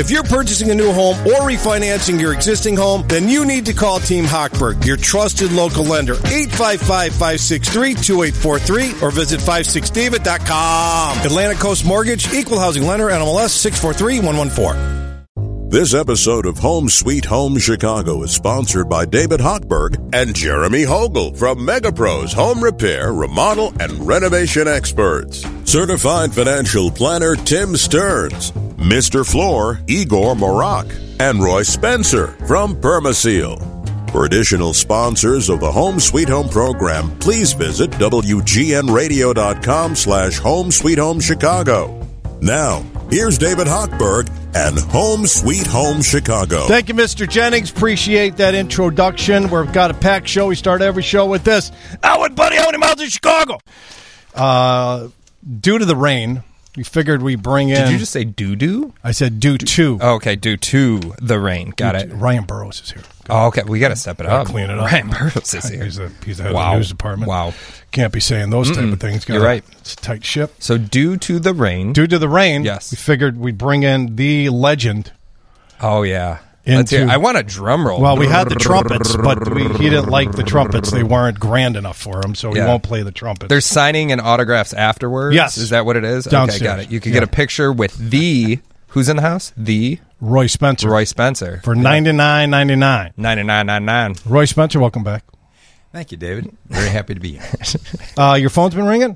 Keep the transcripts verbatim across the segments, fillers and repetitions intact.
If you're purchasing a new home or refinancing your existing home, then you need to call Team Hochberg, your trusted local lender. eight five five, five six three, two eight four three or visit five six david dot com. Atlantic Coast Mortgage, Equal Housing Lender, N M L S six four three one one four. This episode of Home Sweet Home Chicago is sponsored by David Hochberg and Jeremy Hogle from MegaPros Home Repair, Remodel, and Renovation Experts. Certified Financial Planner Tim Stearns, Mister Floor Igor Morak, and Roy Spencer from Permaseal. For additional sponsors of the Home Sweet Home program, please visit W G N radio dot com slash Home Sweet Home Chicago. Now, here's David Hochberg and Home Sweet Home Chicago. Thank you, Mister Jennings. Appreciate that introduction. We've got a packed show. We start every show with this. Howard, buddy, how many miles in Chicago? Uh, due to the rain, we figured we bring in... Did you just say doo-doo? I said due to. Oh, okay, due to the rain. Got due it. To, Ryan Burroughs is here. Oh, okay. We got to step it up. Clean it up. Ryan Burroughs is here. He's, a, he's the head wow. of the news department. Wow. Can't be saying those Mm-mm. type of things. Gotta, You're right. It's a tight ship. So due to the rain. Due to the rain, yes. we figured we'd bring in the legend. Oh, yeah. Into, Let's hear, I want a drum roll. Well, we had the trumpets, but we, he didn't like the trumpets. They weren't grand enough for him, so yeah. he won't play the trumpets. They're signing and autographs afterwards? Yes. Is that what it is? Downstairs. Okay, got it. You can yeah. get a picture with the... Who's in the house? The... Roy Spencer. Roy Spencer. For ninety-nine ninety-nine. ninety-nine ninety-nine. Roy Spencer, welcome back. Thank you, David. Very happy to be here. uh, your phone's been ringing?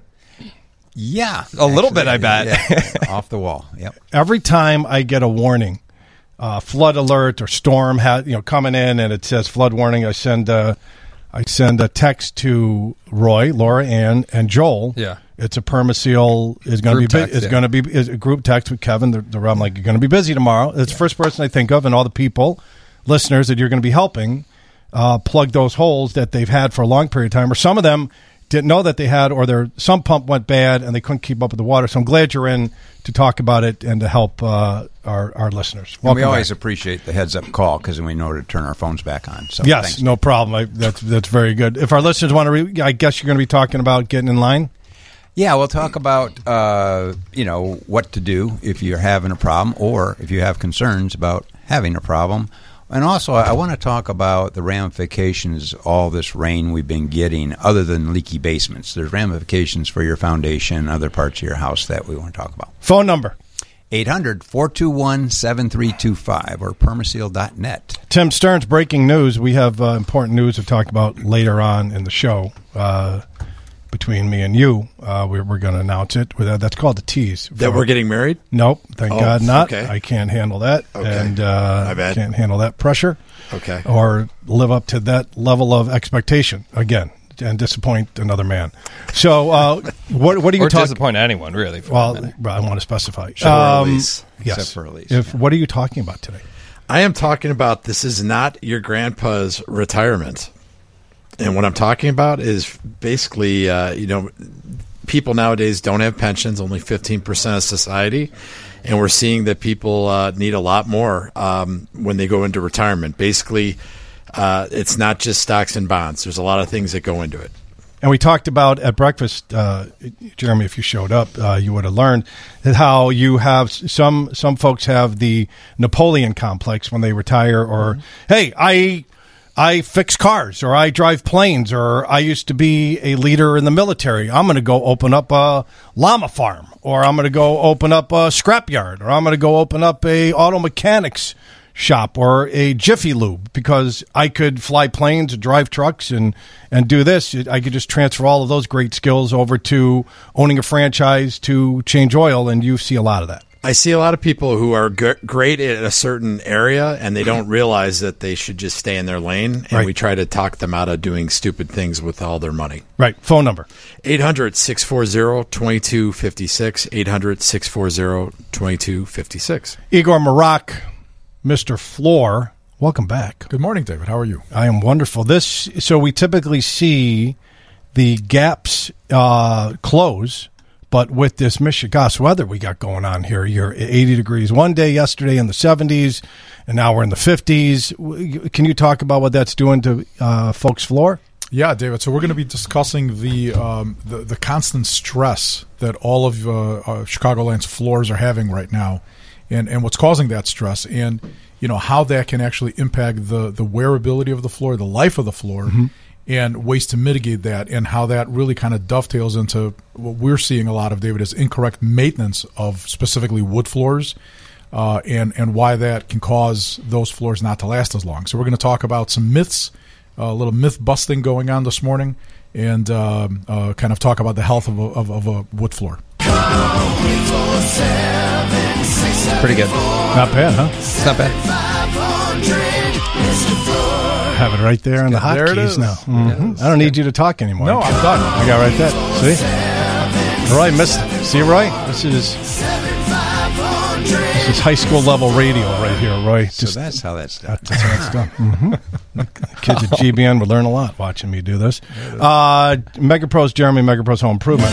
Yeah. A actually, little bit, I bet. Yeah, off the wall. Yep. Every time I get a warning, uh, flood alert or storm ha- you know, coming in and it says flood warning, I send a, I send a text to Roy, Laura, Ann, and Joel. Yeah. It's a Permaseal is going to be bu- text, is yeah. going to be is a group text with Kevin. They're, they're, I'm like, you're going to be busy tomorrow. It's the first person I think of, and all the people, listeners that you're going to be helping uh, plug those holes that they've had for a long period of time, or some of them didn't know that they had, or their some pump went bad and they couldn't keep up with the water. So I'm glad you're in to talk about it and to help uh, our our listeners. Welcome we always back. appreciate the heads up call because we know to turn our phones back on. So yes, thanks. no problem. I, that's that's very good. If our listeners want to, re- I guess you're going to be talking about getting in line. Yeah, we'll talk about uh, you know what to do if you're having a problem or if you have concerns about having a problem. And also, I want to talk about the ramifications of all this rain we've been getting other than leaky basements. There's ramifications for your foundation and other parts of your house that we want to talk about. Phone number? eight hundred, four two one, seven three two five or permaseal dot net. Tim Stearns, breaking news. We have uh, important news to talk about later on in the show. Uh, between me and you, uh, we're, we're going to announce it. That's called the tease. That we're getting married? Nope, thank oh, God not. Okay. I can't handle that, okay. and uh, My bad. can't handle that pressure. Okay, or live up to that level of expectation again and disappoint another man. So, uh, what what are you or talking? Disappoint anyone, really? For well, I want to specify. Except um, for Elise. Yes. Except for Elise. If what are you talking about today? I am talking about this is not your grandpa's retirement. And what I'm talking about is basically, uh, you know, people nowadays don't have pensions, only fifteen percent of society. And we're seeing that people uh, need a lot more um, when they go into retirement. Basically, uh, it's not just stocks and bonds. There's a lot of things that go into it. And we talked about at breakfast, uh, Jeremy, if you showed up, uh, you would have learned that how you have some some folks have the Napoleon complex when they retire, or, mm-hmm. hey, I... I fix cars, or I drive planes, or I used to be a leader in the military. I'm going to go open up a llama farm, or I'm going to go open up a scrapyard, or I'm going to go open up a auto mechanics shop or a Jiffy Lube because I could fly planes and drive trucks and, and do this. I could just transfer all of those great skills over to owning a franchise to change oil, and you see a lot of that. I see a lot of people who are g- great at a certain area, and they don't realize that they should just stay in their lane, and right. we try to talk them out of doing stupid things with all their money. Right. Phone number? eight hundred, six four zero, two two five six, eight hundred, six four zero, two two five six. Igor Morak, Mister Floor, welcome back. Good morning, David. How are you? I am wonderful. This So we typically see the gaps uh, close, but with this Michigas weather we got going on here, you're eighty degrees one day, yesterday in the seventies, and now we're in the fifties. Can you talk about what that's doing to uh, folks' floor? Yeah, David. So we're going to be discussing the um, the, the constant stress that all of uh, uh, Chicagoland's floors are having right now. and, and what's causing that stress, and you know how that can actually impact the, the wearability of the floor, the life of the floor, mm-hmm. and ways to mitigate that, and how that really kind of dovetails into what we're seeing a lot of, David, is incorrect maintenance of specifically wood floors, uh, and, and why that can cause those floors not to last as long. So we're going to talk about some myths, a little myth busting going on this morning, and um, uh, kind of talk about the health of a, of, of a wood floor. Pretty good. Not bad, huh? It's not bad. Have it right there in the There it hotkeys is. now. Mhm. I don't need you to talk anymore. No, I'm done. I got right there. See? Roy missed it. See, Roy? This is this is high school level radio right here, Roy. So Just, that's how that's done. that's how it's done. Mm-hmm. Kids at G B N would learn a lot watching me do this. Uh, MegaPros, Jeremy, MegaPros Home Improvement.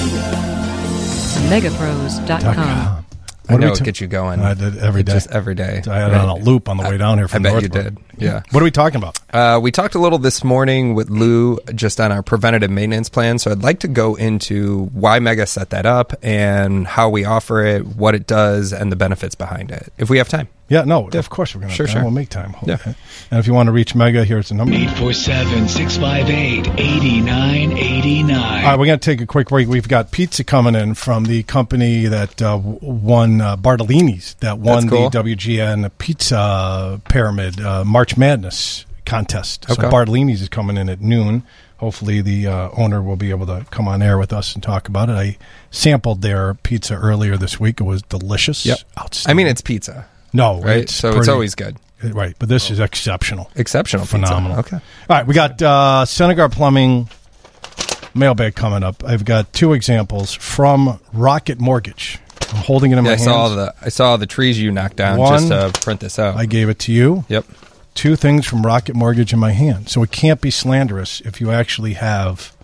megapros dot com. I What know are we it ta- gets you going. I did every day. Just every day. I had it on a loop on the way down here I from bet you Northbrook. did. Yeah. What are we talking about? Uh, we talked a little this morning with Lou just on our preventative maintenance plan. So I'd like to go into why Mega set that up and how we offer it, what it does, and the benefits behind it, if we have time. Yeah, no, of course we're going to Sure, have time. sure. We'll make time. Hold Yeah. it. And if you want to reach Mega, here's the number. eight four seven, six five eight, eight nine eight nine. All right, we're going to take a quick break. We've got pizza coming in from the company that uh, w- won uh, Bartolini's, that won That's cool. the W G N Pizza Pyramid uh, March Madness contest. So Okay. Bartolini's is coming in at noon. Hopefully the uh, owner will be able to come on air with us and talk about it. I sampled their pizza earlier this week. It was delicious. Yep. Outstanding. I mean, it's pizza, no, right? it's so it's pretty- always good. Right, but this is exceptional. Exceptional pizza. Phenomenal. Okay. All right, we got uh, Senegar Plumbing mailbag coming up. I've got two examples from Rocket Mortgage. I'm holding it in Yeah, my I hands. saw the I saw the trees you knocked down One, just to print this out. I gave it to you. Yep. Two things from Rocket Mortgage in my hand. So it can't be slanderous if you actually have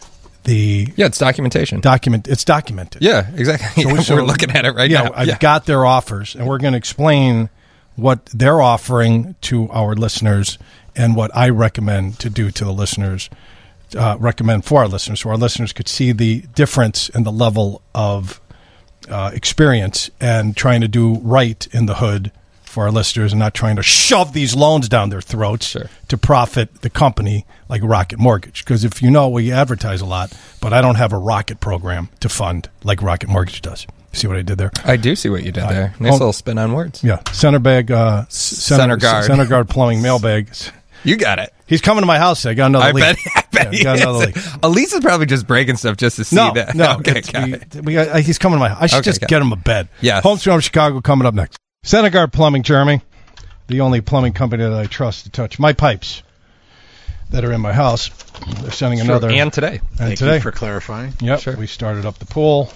the Yeah, it's documentation. document. It's documented. Yeah, exactly. So- Yeah, so- we're looking at it right yeah, now. I've yeah. got their offers, and we're going to explain what they're offering to our listeners and what I recommend to do to the listeners, uh, recommend for our listeners, so our listeners could see the difference in the level of uh, experience and trying to do right in the hood for our listeners and not trying to shove these loans down their throats Sure. to profit the company like Rocket Mortgage. Because if you know, we advertise a lot, but I don't have a Rocket program to fund like Rocket Mortgage does. See what I did there? I do see what you did Uh, there. Nice home- little spin on words. Yeah, center bag, uh, s- center, Center guard. center guard plumbing mailbag. You got it. He's coming to my house. I got another I leak. bet. I bet Yeah, he got another is. leak. Elise is probably just breaking stuff just to see No, that. no. Okay, it's- got we, it. we, uh, he's coming to my house. I should Okay, just got get it. him a bed. Yes. Home Street Chicago coming up next. Center Guard Plumbing, Jeremy, the only plumbing company that I trust to touch my pipes that are in my house. They're sending another. And today. and Thank today. you for clarifying. Yep, Sure. we started up the pool,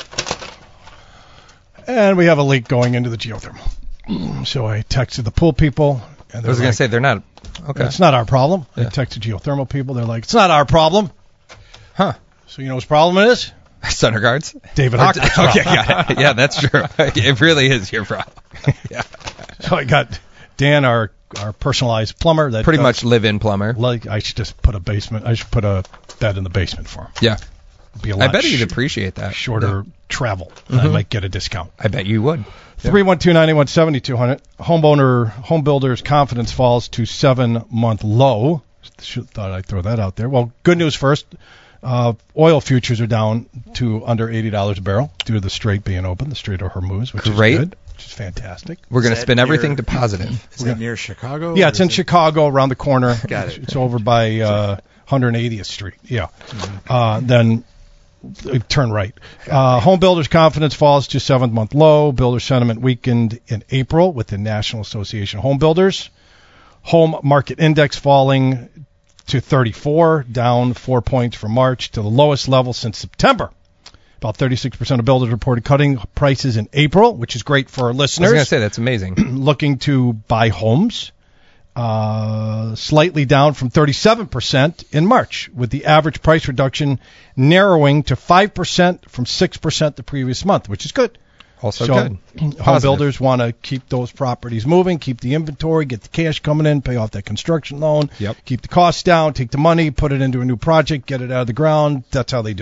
and we have a leak going into the geothermal. So I texted the pool people, and I was they're going like, to say they're not. Okay. it's not our problem. I Yeah. texted geothermal people. They're like, it's not our problem. Huh. So you know whose problem it is? Center guards. David Hockman's problem. Okay, got it. Yeah, that's true. It really is your problem. Yeah. So I got Dan, our our personalized plumber. That Pretty does- much live-in plumber. Like I should just put a basement. I should put a bed in the basement for him. Yeah. Be a I lot bet he'd sh- appreciate that. shorter travel. And I might get a discount. I bet you would. Three one two ninety one seventy two hundred. Homeowner home builders confidence falls to seven month low. Should, thought I'd throw that out there. Well, good news first. Uh, oil futures are down to under eighty dollars a barrel due to the Strait being open, the Strait of Hormuz, which Great. is good, which is fantastic. We're going to Is that spin everything near- to positive. Is that near Chicago? Yeah, or it's in is it- Chicago, around the corner. Got It's, it. it's over by uh, one hundred eightieth Street. Yeah. Uh, then uh, turn right. Uh, home builders confidence falls to seventh month low. Builder sentiment weakened in April with the National Association of Home Builders. Home market index falling to thirty-four, down four points from March to the lowest level since September. About thirty-six percent of builders reported cutting prices in April, which is great for our I was listeners going to say that's amazing. looking to buy homes. Uh, slightly down from thirty-seven percent in March, with the average price reduction narrowing to five percent from six percent the previous month, which is good. Also So good. home Positive. builders want to keep those properties moving, keep the inventory, get the cash coming in, pay off that construction loan, Yep. keep the costs down, take the money, put it into a new project, get it out of the ground. That's how they do it.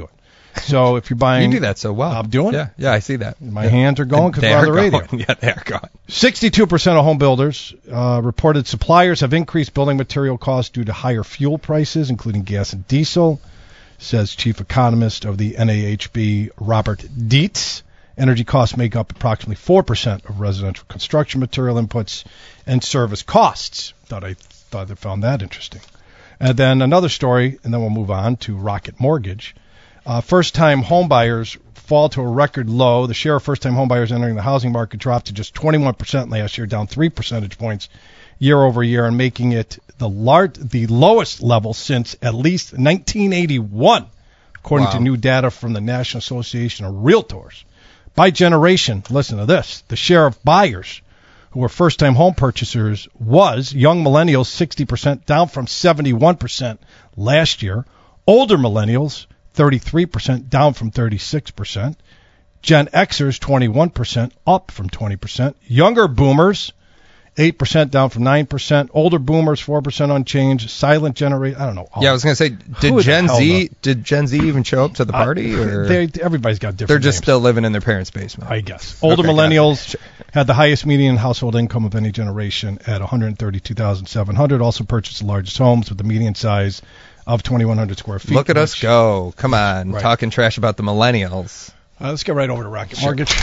So if you're buying, You do that so well. I'm doing Yeah, it. yeah, I see that. My Yeah. hands are going because They we're on are the radio. going. Yeah, they are going. sixty-two percent of home builders uh, reported suppliers have increased building material costs due to higher fuel prices, including gas and diesel, says chief economist of the N A H B, Robert Dietz. Energy costs make up approximately four percent of residential construction material inputs and service costs. Thought I thought I found that interesting. And then another story, and then we'll move on to Rocket Mortgage. Uh, first-time home buyers fall to a record low. The share of first-time home buyers entering the housing market dropped to just twenty-one percent last year, down three percentage points year over year, and making it the large, the lowest level since at least nineteen eighty-one, according Wow. to new data from the National Association of Realtors. By generation, listen to this, the share of buyers who were first-time home purchasers was young millennials, sixty percent, down from seventy-one percent last year. Older millennials, thirty-three percent, down from thirty-six percent. Gen Xers, twenty-one percent, up from twenty percent. Younger boomers, eight percent, down from nine percent. Older boomers, four percent unchanged. Silent generation, I don't know. Yeah, I was going to say, Who did the Gen hell Z knows? did Gen Z even show up to the party, or They, everybody's got different they're just names. still living in their parents' basement? I guess. Older Okay, got it. millennials had the highest median household income of any generation at one hundred thirty-two thousand seven hundred. Also purchased the largest homes with the median size of twenty-one hundred square feet. Look at us which- go! Come on, Right. talking trash about the millennials. Uh, let's get right over to Rocket Mortgage.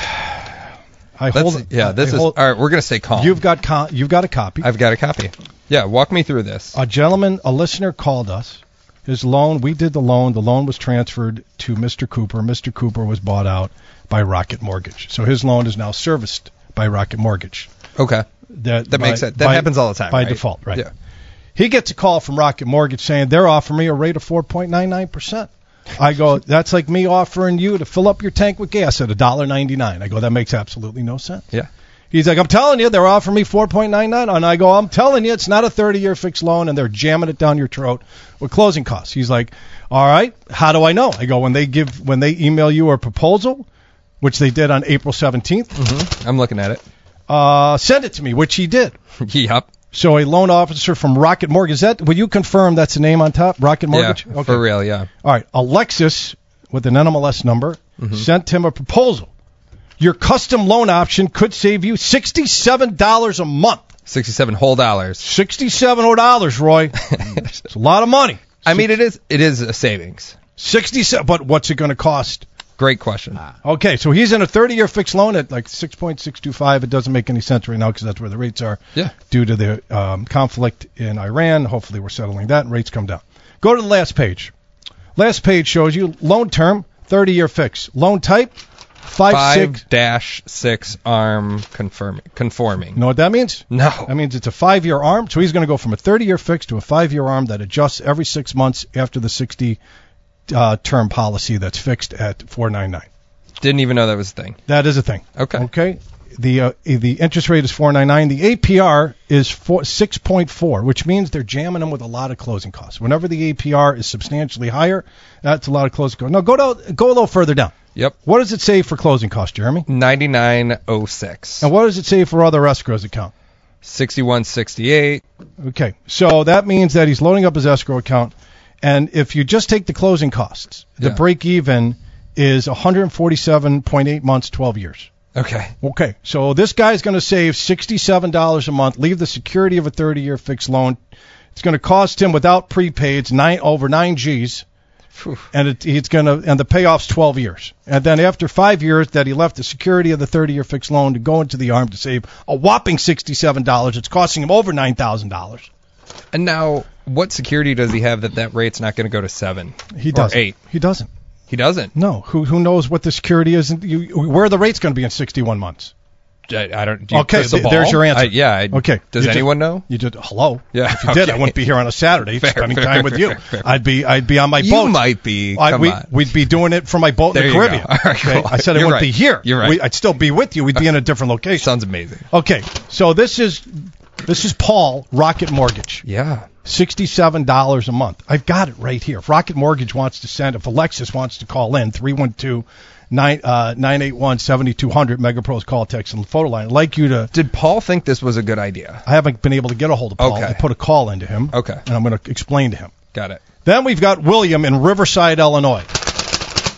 I Let's, hold. yeah, this I is hold- all right. We're going to stay calm. You've got co- you've got a copy. I've got a copy. Yeah, walk me through this. A gentleman, a listener called us. His loan, we did the loan. The loan was transferred to Mister Cooper. Mister Cooper was bought out by Rocket Mortgage. So his loan is now serviced by Rocket Mortgage. Okay, That, that by- makes sense. That by- happens all the time By right? default, right. Yeah. He gets a call from Rocket Mortgage saying they're offering me a rate of four point nine nine percent. I go, that's like me offering you to fill up your tank with gas at one dollar ninety-nine. I go, that makes absolutely no sense. Yeah. He's like, I'm telling you, they're offering me four point nine nine. And I go, I'm telling you, it's not a thirty-year fixed loan, and they're jamming it down your throat with closing costs. He's like, all right, how do I know? I go, when they give, when they email you a proposal, which they did on April seventeenth, Mm-hmm. I'm looking at it. uh, send it to me, which he did. Yep. So a loan officer from Rocket Mortgage, is that, will you confirm that's the name on top? Rocket Mortgage? Yeah, for real. Yeah. All right. Alexis, with an N M L S number, Mm-hmm. sent him a proposal. Your custom loan option could save you sixty-seven dollars a month. Sixty-seven whole dollars. sixty-seven dollars, Roy. It's a lot of money. I mean, it is. It is a savings. sixty-seven, but what's it going to cost? Great question. Okay, so he's in a thirty-year fixed loan at like six point six two five. It doesn't make any sense right now because that's where the rates are. Yeah. Due to the um, conflict in Iran. Hopefully we're settling that and rates come down. Go to the last page. Last page shows you loan term, thirty-year fix. Loan type, five, Five six. dash six arm conforming. Conforming. You know what that means? No. That means it's a five-year arm. So he's going to go from a thirty-year fix to a five-year arm that adjusts every six months after the sixty uh, term policy that's fixed at four ninety-nine. Didn't even know that was a thing. That is a thing. Okay. Okay. The uh, the interest rate is four ninety-nine. The A P R is four, six point four, which means they're jamming them with a lot of closing costs. Whenever the A P R is substantially higher, that's a lot of closing costs. Now go to, go a little further down. Yep. What does it say for closing costs, Jeremy? ninety-nine oh six. And what does it say for other escrows account? sixty-one sixty-eight. Okay, so that means that he's loading up his escrow account, and if you just take the closing costs, the Yeah. break even is one hundred forty-seven point eight months, twelve years. Okay. Okay, so this guy's going to save sixty-seven dollars a month, leave the security of a thirty-year fixed loan. It's going to cost him without prepaids nine over nine G's, Phew. and it, it's going to and the payoff's twelve years. And then after five years that he left the security of the thirty-year fixed loan to go into the arm to save a whopping sixty-seven dollars, it's costing him over nine thousand dollars. And now, what security does he have that that rate's not going to go to seven? He or doesn't. eight? He doesn't. He doesn't. No. Who who knows what the security is? You, where are the rates going to be in sixty-one months? I, I don't. Do you Okay, crystal th- there's ball? your answer. I, yeah. I, Okay. Does You just- anyone know? You just hello. Yeah, If you did, I okay. wouldn't be here on a Saturday Fair, spending fair, time with you. fair, fair. I'd be I'd be on my You boat. might be. I, Come we, on. We'd be doing it from my boat There in the you go. Caribbean. All right, Okay? cool. I said I You're wouldn't be right. here. You're right. We, I'd still be with you. We'd be in a different location. Sounds amazing. Okay, so this is this is Paul, Rocket Mortgage. Yeah. sixty-seven dollars a month. I've got it right here. If Rocket Mortgage wants to send, if Alexis wants to call in, three one two, nine eight one, seven two zero zero, MegaPro's call, text, and photo line. I'd like you to, Did Paul think this was a good idea? I haven't been able to get a hold of Paul. Okay. I put a call into him. Okay. And I'm going to explain to him. Got it. Then we've got William in Riverside, Illinois.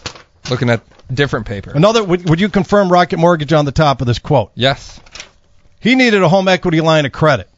Looking at different paper. Another. Would, would you confirm Rocket Mortgage on the top of this quote? Yes. He needed a home equity line of credit.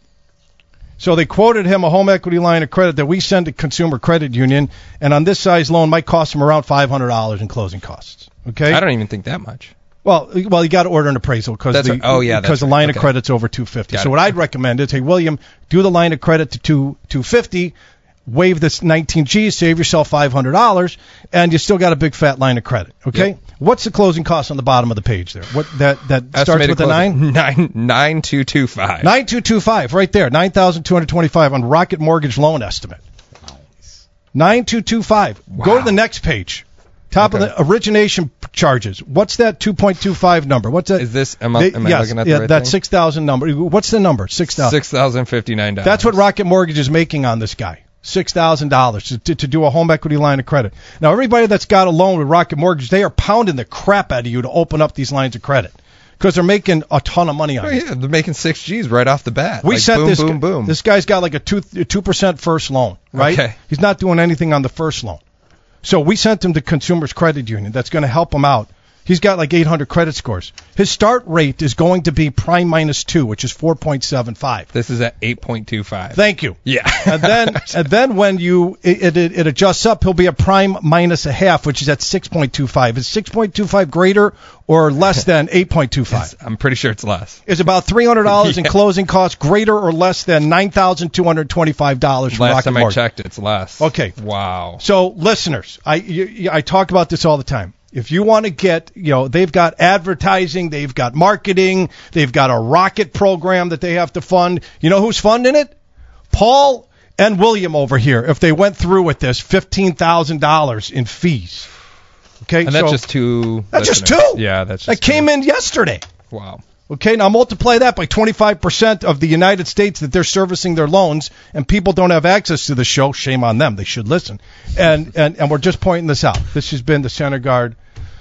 So they quoted him a home equity line of credit that we send to Consumer Credit Union, and on this size loan might cost him around five hundred dollars in closing costs. Okay? I don't even think that much. Well, well, you got to order an appraisal because the, right. oh, yeah, because the right. line okay. of credit's over two hundred fifty dollars. Got so it. what I'd recommend is, hey, William, do the line of credit to two hundred fifty dollars, waive this nineteen G's, save yourself five hundred dollars, and you still got a big fat line of credit. Okay? Yep. What's the closing cost on the bottom of the page there? What that that starts Estimated with a nine? Nine nine two two five. Nine two two five, right there. Nine thousand two hundred twenty-five on Rocket Mortgage loan estimate. Nice. Nine two two five. Wow. Go to the next page. Top Okay. of the origination charges. What's that two point two five number? What's that? Is this? Am I, am I yes, looking at the yeah, right that thing? six thousand number. What's the number? Six thousand. Six thousand fifty nine dollars. That's what Rocket Mortgage is making on this guy. Six thousand dollars to, to do a home equity line of credit. Now, everybody that's got a loan with Rocket Mortgage, they are pounding the crap out of you to open up these lines of credit because they're making a ton of money on Oh, it. yeah, they're making six G's right off the bat. We like, sent boom, this. boom, boom. This guy's got like a two two percent first loan, right? Okay. He's not doing anything on the first loan, so we sent him to Consumers Credit Union. That's going to help him out. He's got like eight hundred credit scores. His start rate is going to be prime minus two, which is four point seven five. This is at eight point two five. Thank you. Yeah. and then and then when you it, it it adjusts up, he'll be a prime minus a half, which is at six point two five. Is six point two five greater or less than eight point two five? I'm pretty sure it's less. Is about three hundred dollars in Yeah. closing costs greater or less than nine thousand two hundred twenty-five dollars for Last Rocket time I Mortgage? checked, it's less. Okay. Wow. So, listeners, I you, you- I talk about this all the time. If you want to get, you know, they've got advertising, they've got marketing, they've got a rocket program that they have to fund. You know who's funding it? Paul and William over here. If they went through with this, fifteen thousand dollars in fees. Okay, And that's so just two. that's just listeners. two. Yeah, that's that just came two. in yesterday. Wow. Okay, now multiply that by twenty-five percent of the United States that they're servicing their loans, and people don't have access to the show. Shame on them. They should listen. And and, and we're just pointing this out. This has been the Center Guard.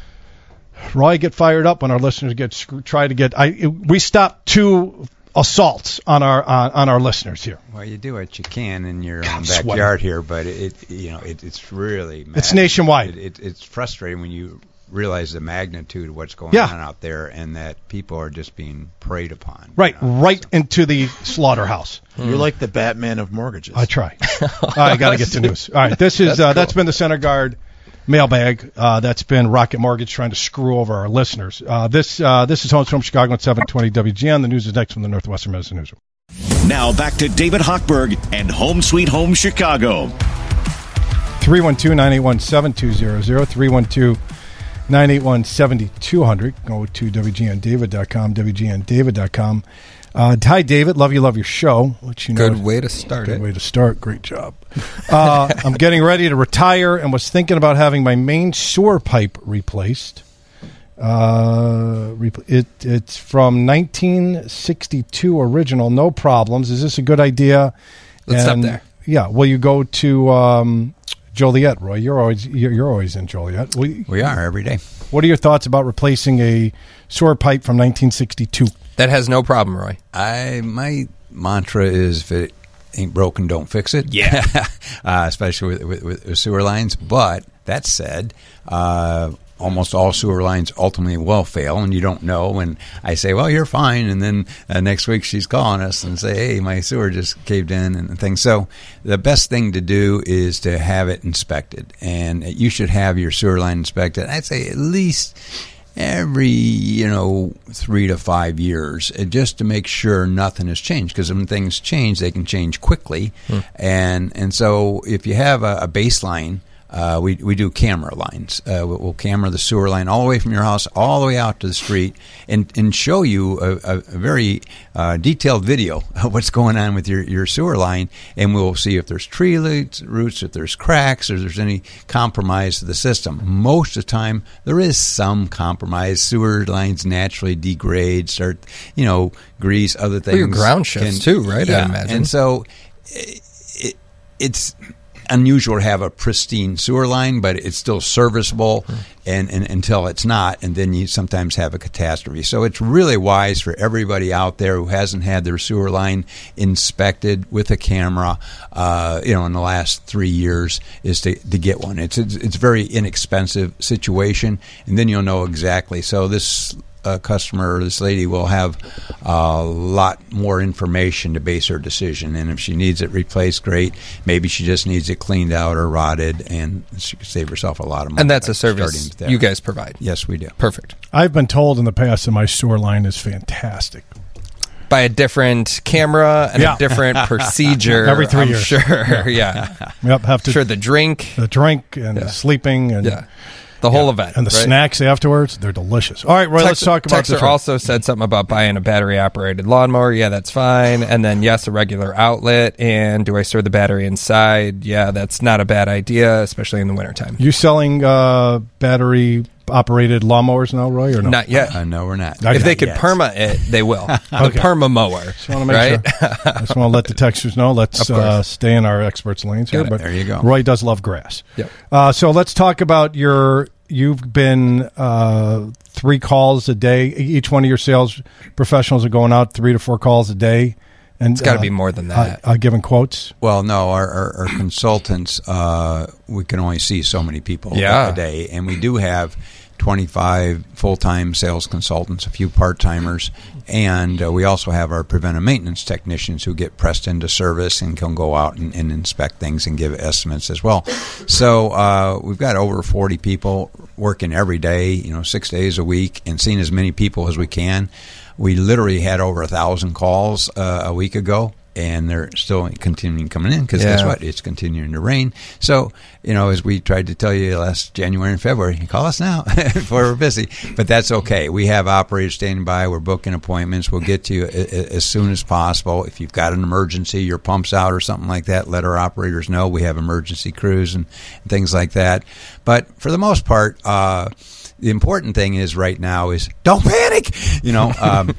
Roy, get fired up when our listeners get screw- try to get. I we stopped two assaults on our on, on our listeners here. Well, you do what you can in your God, own I'm sweating. backyard here, but it, you know, it, it's really It's mad- nationwide. It, it, it's frustrating when you realize the magnitude of what's going Yeah. on out there, and that people are just being preyed upon. Right, you know, right so. into the slaughterhouse. You're like the Batman of mortgages. I try. All right, I got to get to news. All right, this is That's uh, cool. that's been the Center Guard mailbag. Uh, that's been Rocket Mortgage trying to screw over our listeners. Uh, this uh, this is Home from Chicago at seven twenty W G N. The news is next from the Northwestern Medicine Newsroom. Now back to David Hochberg and Home Sweet Home Chicago. three one two, nine eight one, seven two zero zero, three one two, nine eight one, seven two zero zero. Go to W G N David dot com, W G N David dot com. Uh, hi, David. Love you, love your show. Let you know. Good way to start Good it. way to start. Great job. Uh, I'm getting ready to retire and was thinking about having my main sewer pipe replaced. Uh, repl- it it's from nineteen sixty-two original, no problems. Is this a good idea? Let's stop And, there. Yeah. Will you go to um, Joliet, Roy? You're always you're, you're always in Joliet. Will you- We are every day. what are your thoughts about replacing a sewer pipe from nineteen sixty-two? That has no problem, Roy. I my mantra is if it ain't broken, don't fix it. Yeah. uh, especially with, with, with sewer lines. But that said, uh, almost all sewer lines ultimately will fail, and you don't know. And I say, well, you're fine. And then uh, next week she's calling us and say, hey, my sewer just caved in and things. So the best thing to do is to have it inspected. And you should have your sewer line inspected, I'd say at least every, you know, three to five years, uh, just to make sure nothing has changed. Because when things change, they can change quickly. Hmm. And and so if you have a, a baseline, uh, we we do camera lines. Uh, we'll, we'll camera the sewer line all the way from your house all the way out to the street, and and show you a, a, a very uh, detailed video of what's going on with your, your sewer line, and we'll see if there's tree roots, roots, if there's cracks, or if there's any compromise to the system. Most of the time, there is some compromise. Sewer lines naturally degrade, start, you know, grease, other things. Well, your ground shifts too, right? I Yeah, imagine. and so it, it, it's. unusual to have a pristine sewer line, but it's still serviceable and, and until it's not, and then you sometimes have a catastrophe. So it's really wise for everybody out there who hasn't had their sewer line inspected with a camera, uh, you know, in the last three years, is to, to get one. It's, it's it's a very inexpensive situation, and then you'll know exactly. So this uh, customer, this lady, will have a lot more information to base her decision. And if she needs it replaced, great. Maybe she just needs it cleaned out or rotted, and she could save herself a lot of money. And that's by a service starting there. you guys provide. Yes, we do. Perfect. I've been told in the past that my sewer line is fantastic. By a different camera and Yeah. a different procedure. Every three I'm years. Sure, yeah. Yep, have to Sure, the drink, the drink and Yeah. the sleeping and yeah, the whole yeah, event. and the right? snacks afterwards. They're delicious. All right, Roy, let's Tex- talk about Texter this. also said something about buying a battery-operated lawnmower. Yeah, that's fine. And then, yes, a regular outlet. And do I store the battery inside? Yeah, that's not a bad idea, especially in the wintertime. You selling uh, battery operated lawnmowers now, Roy, or no? Not yet. Uh, no, we're not. Not If yet. they could Yes. perma it, they will. The Okay. perma mower. Just want to make right? sure. I just want to let the texters know. Let's Of course. uh, stay in our experts' lanes here. Got it. But There you go. Roy does love grass. Yep. Uh, so let's talk about your. You've been uh, three calls a day. Each one of your sales professionals are going out three to four calls a day. And It's got to uh, be more than uh, that. uh, giving quotes. Well, no, our, our, our consultants, uh, we can only see so many people Yeah. a day, and we do have twenty-five full-time sales consultants, a few part-timers, and uh, we also have our preventive maintenance technicians who get pressed into service and can go out and, and inspect things and give estimates as well. So uh, we've got over forty people working every day, you know, six days a week, and seeing as many people as we can. We literally had over a thousand calls uh, a week ago, and they're still continuing coming in because guess Yeah. what? It's continuing to rain. So, you know, as we tried to tell you last January and February, call us now before we're busy. But that's okay. We have operators standing by. We're booking appointments. We'll get to you a- a- as soon as possible. If you've got an emergency, your pump's out or something like that, let our operators know. We have emergency crews and, and things like that. But for the most part, uh, the important thing is right now is don't panic, you know, um,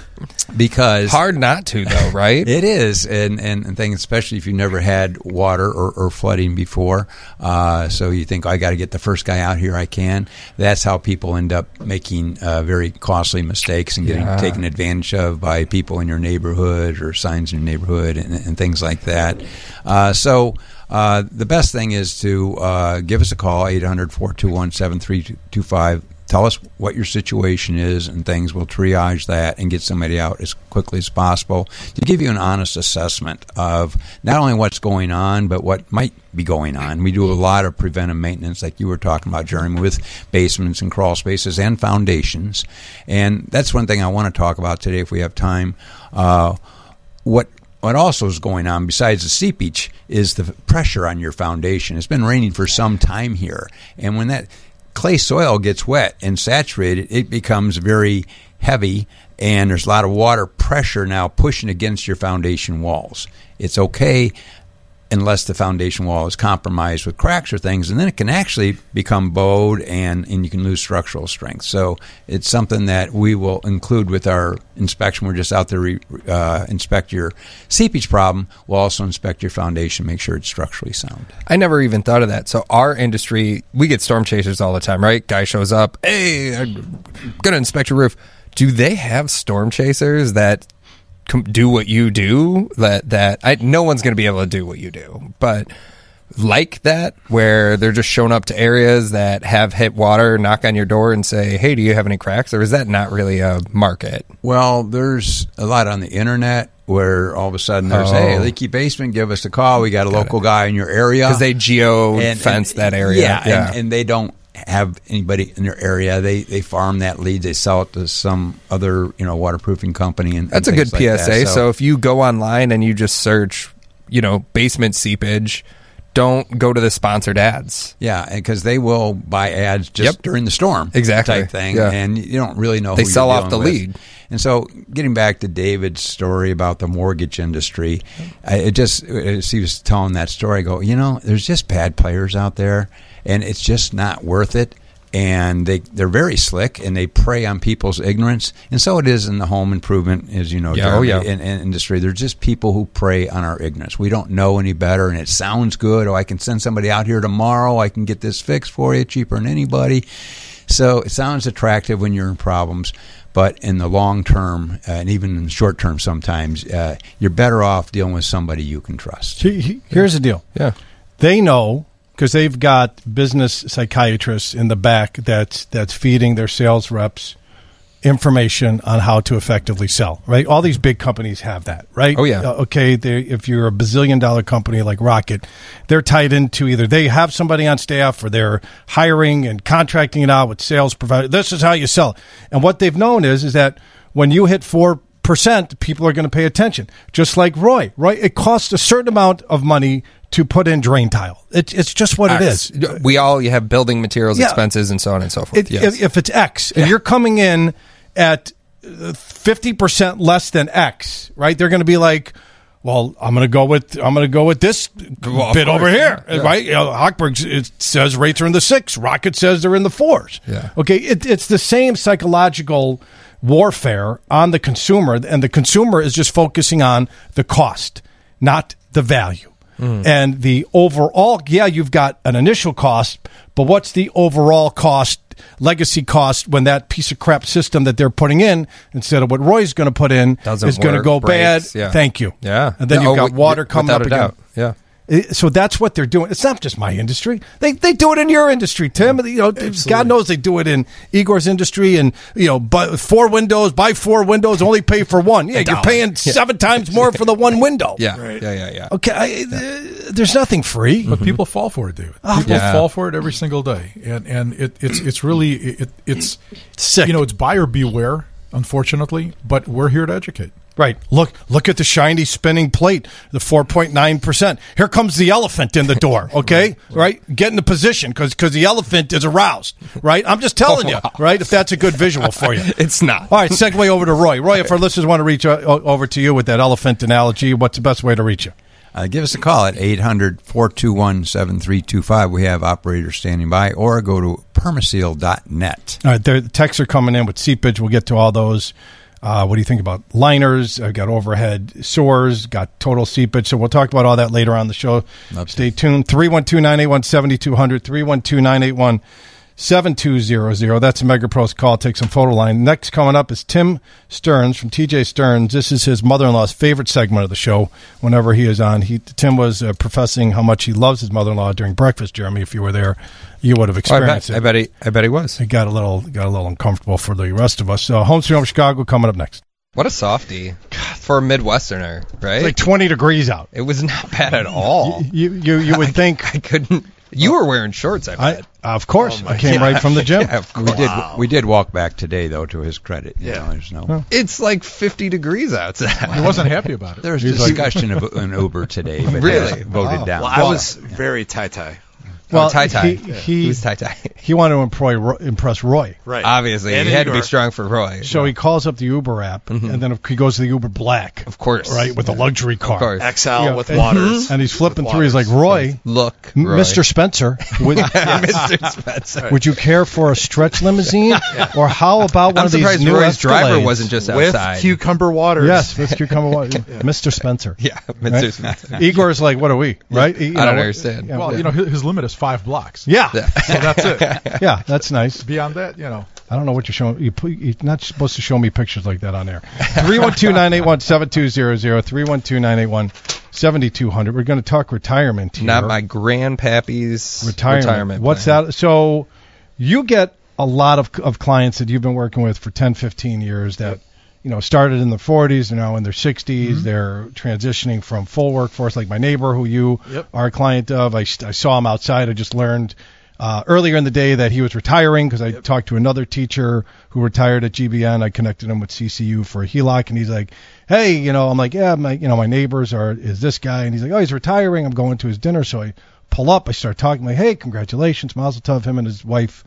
because Hard not to, though, right? it is, and, and, and things, especially if you've never had water or, or flooding before. Uh, so you think, I got to get the first guy out here I can. That's how people end up making uh, very costly mistakes and getting Yeah. taken advantage of by people in your neighborhood or signs in your neighborhood and, and things like that. Uh, so uh, the best thing is to uh, give us a call, eight hundred, four two one, seven three two five. Tell us what your situation is and things. We'll triage that and get somebody out as quickly as possible to give you an honest assessment of not only what's going on, but what might be going on. We do a lot of preventive maintenance, like you were talking about, Jeremy, with basements and crawl spaces and foundations. And that's one thing I want to talk about today if we have time. Uh, what What also is going on besides the seepage is the pressure on your foundation. It's been raining for some time here, and when that clay soil gets wet and saturated, it becomes very heavy, and there's a lot of water pressure now pushing against your foundation walls. It's okay unless the foundation wall is compromised with cracks or things, and then it can actually become bowed and, and you can lose structural strength. So it's something that we will include with our inspection. We're just out there to uh, inspect your seepage problem. We'll also inspect your foundation, make sure it's structurally sound. I never even thought of that. So our industry, we get storm chasers all the time, right? Guy shows up, hey, I'm going to inspect your roof. Do they have storm chasers that com- do what you do? That that I, no one's going to be able to do what you do, but like that, where they're just showing up to areas that have hit water, knock on your door and say, hey, do you have any cracks? Or is that not really a market? Well, there's a lot on the internet where all of a sudden there's, Oh. hey, Leaky Basement, give us a call. We got a local guy in your area. Because they geo And- fence and- that area. Yeah, And, and they don't have anybody in their area. They they farm that lead. They sell it to some other, you know, waterproofing company. And, and That's a good things like P S A. that. So, if you go online and you just search, you know, basement seepage, don't go to the sponsored ads. yeah, because they will buy ads just Yep. during the storm, Exactly. type thing, Yeah. and you don't really know. They who sell you're off the dealing with. lead. And so, getting back to David's story about the mortgage industry, I, it just as he was telling that story, I go, you know, there's just bad players out there, and it's just not worth it and they they're very slick, and they prey on people's ignorance. And so it is in the home improvement, as you know, Yeah, Jeremy, oh, yeah. in, in industry. They're just people who prey on our ignorance. We don't know any better, and it sounds good. Oh, I can send somebody out here tomorrow. I can get this fixed for you cheaper than anybody. So it sounds attractive when you're in problems. But in the long term, uh, and even in the short term sometimes, uh, you're better off dealing with somebody you can trust. Here's the deal. Yeah. They know, because they've got business psychiatrists in the back that's, that's feeding their sales reps information on how to effectively sell, right? All these big companies have that, right? Oh, yeah. Uh, okay, they, if you're a bazillion dollar company like Rocket, they're tied into either they have somebody on staff or they're hiring and contracting it out with sales providers. This is how you sell it. And what they've known is, is that when you hit four percent, people are going to pay attention. Just like Roy, right? It costs a certain amount of money to put in drain tile. It, it's just what it is. We all you have building materials Yeah. expenses and so on and so forth. It, yes. if, if it's X and you're coming in at fifty percent less than X, right? They're going to be like, well, I'm going to go with I'm going to go with this Well, of bit over course, here, yeah. right? You know, Hochberg it says rates are in the six. Rocket says they're in the fours. Yeah. Okay, it, it's the same psychological warfare on the consumer, and the consumer is just focusing on the cost, not the value. Mm. And the overall, yeah, you've got an initial cost, but what's the overall cost, legacy cost, when that piece of crap system that they're putting in, instead of what Roy's going to put in, Doesn't is going to work, go breaks, bad? yeah. Thank you. Yeah. And then Yeah, you've oh, got water w- coming up without a again. doubt. Yeah. It- So that's what they're doing. It's not just my industry. They they do it in your industry, Tim. You know, God knows they do it in Igor's industry. And you know, buy four windows, buy four windows, only pay for one. Yeah, you're paying seven times more for the one window. Yeah. Yeah. Yeah. Yeah. Okay, I, uh, there's nothing free. But people fall for it, David. Oh, People yeah. fall for it every single day, and and it, it's it's really it, it's Sick. You know, it's buyer beware, unfortunately. But we're here to educate. Right. Look look at the shiny spinning plate, the four point nine percent. Here comes the elephant in the door, okay? Right? Get in the position because the elephant is aroused, right? I'm just telling Oh, you, wow. right? If that's a good visual for you. It's not. All right, segue over to Roy. Roy, if our listeners want to reach o- over to you with that elephant analogy, what's the best way to reach you? Uh, give us a call at eight hundred, four two one, seven three two five. We have operators standing by, or go to permaseal dot net. All right, there, the texts are coming in with seepage. We'll get to all those. Uh, what do you think about liners? I've got overhead sewers, got total seepage. So we'll talk about all that later on the show. Love Stay tuned. three one two, nine eight one, seven two zero zero, three one two, nine eight one, seven two zero zero. That's a MegaPro's call. Take some photo line. Next coming up is Tim Stearns from T J Stearns. This is his mother-in-law's favorite segment of the show whenever he is on. He Tim was uh, professing how much he loves his mother-in-law during breakfast, Jeremy. If you were there, you would have Oh, I experienced bet. it. I bet he. I bet he was. It got a little got a little uncomfortable for the rest of us. So, Home Sweet Home Chicago coming up next. What a softie for a Midwesterner, right? It's like twenty degrees out. It was not bad at all. You you you would think. I couldn't. You were wearing shorts, I I bet. of course I came right from the gym. Yeah, of course. We did we did walk back today, though, to his credit. You Yeah. know, there's no. It's like fifty degrees outside. He wasn't happy about it. There was He's like- discussion of an Uber today, but Really? it was voted Wow. down. Well, I was very tie-tie. Well, oh, tie tie. he- he- was tie tie. He wanted to employ, Ro- impress Roy. Right. Obviously, And he had to be Igor. strong for Roy. So he calls up the Uber app, and then he goes to the Uber Black, of course, right, with a luxury car. Of course. X L Yeah, with and- waters. And he's flipping With through. He's like, waters. Roy, Look, M- Roy. Mister Spencer, would, Mister Spencer. would you care for a stretch limousine? Or how about one I'm of these surprised new Roy's driver Escalades? wasn't just With outside. cucumber waters. Yes, Mister Cucumber Water. Mister Spencer. Yeah, Mister Right? Spencer. Igor's like, what are we? Right? You I don't know, understand. yeah, Well, yeah. you know, his, his limit is five blocks. Yeah. Yeah. So that's it. Yeah, that's nice. Beyond that, you know. I don't know what you're showing. You put, you're not supposed to show me pictures like that on there. three one two, nine eight one, seven two zero zero, three one two, nine eight one, seven two zero zero. We're going to talk retirement here. Not my grandpappy's retirement. retirement. What's plan. that? So you get a lot of of clients that you've been working with for ten, fifteen years that you know started in the forties, they're now in their sixties, Mm-hmm. they're transitioning from full workforce, like my neighbor who you Yep. are a client of. I, I saw him outside. I just learned uh, earlier in the day that he was retiring because I Yep. talked to another teacher who retired at G B N. I connected him with C C U for a H E L O C, and he's like, hey, you know, I'm like, yeah, my, you know, my neighbors are, is this guy? And he's like, oh, he's retiring. I'm going to his dinner. So I pull up, I start talking, like, hey, congratulations, Mazel Tov. Him and his wife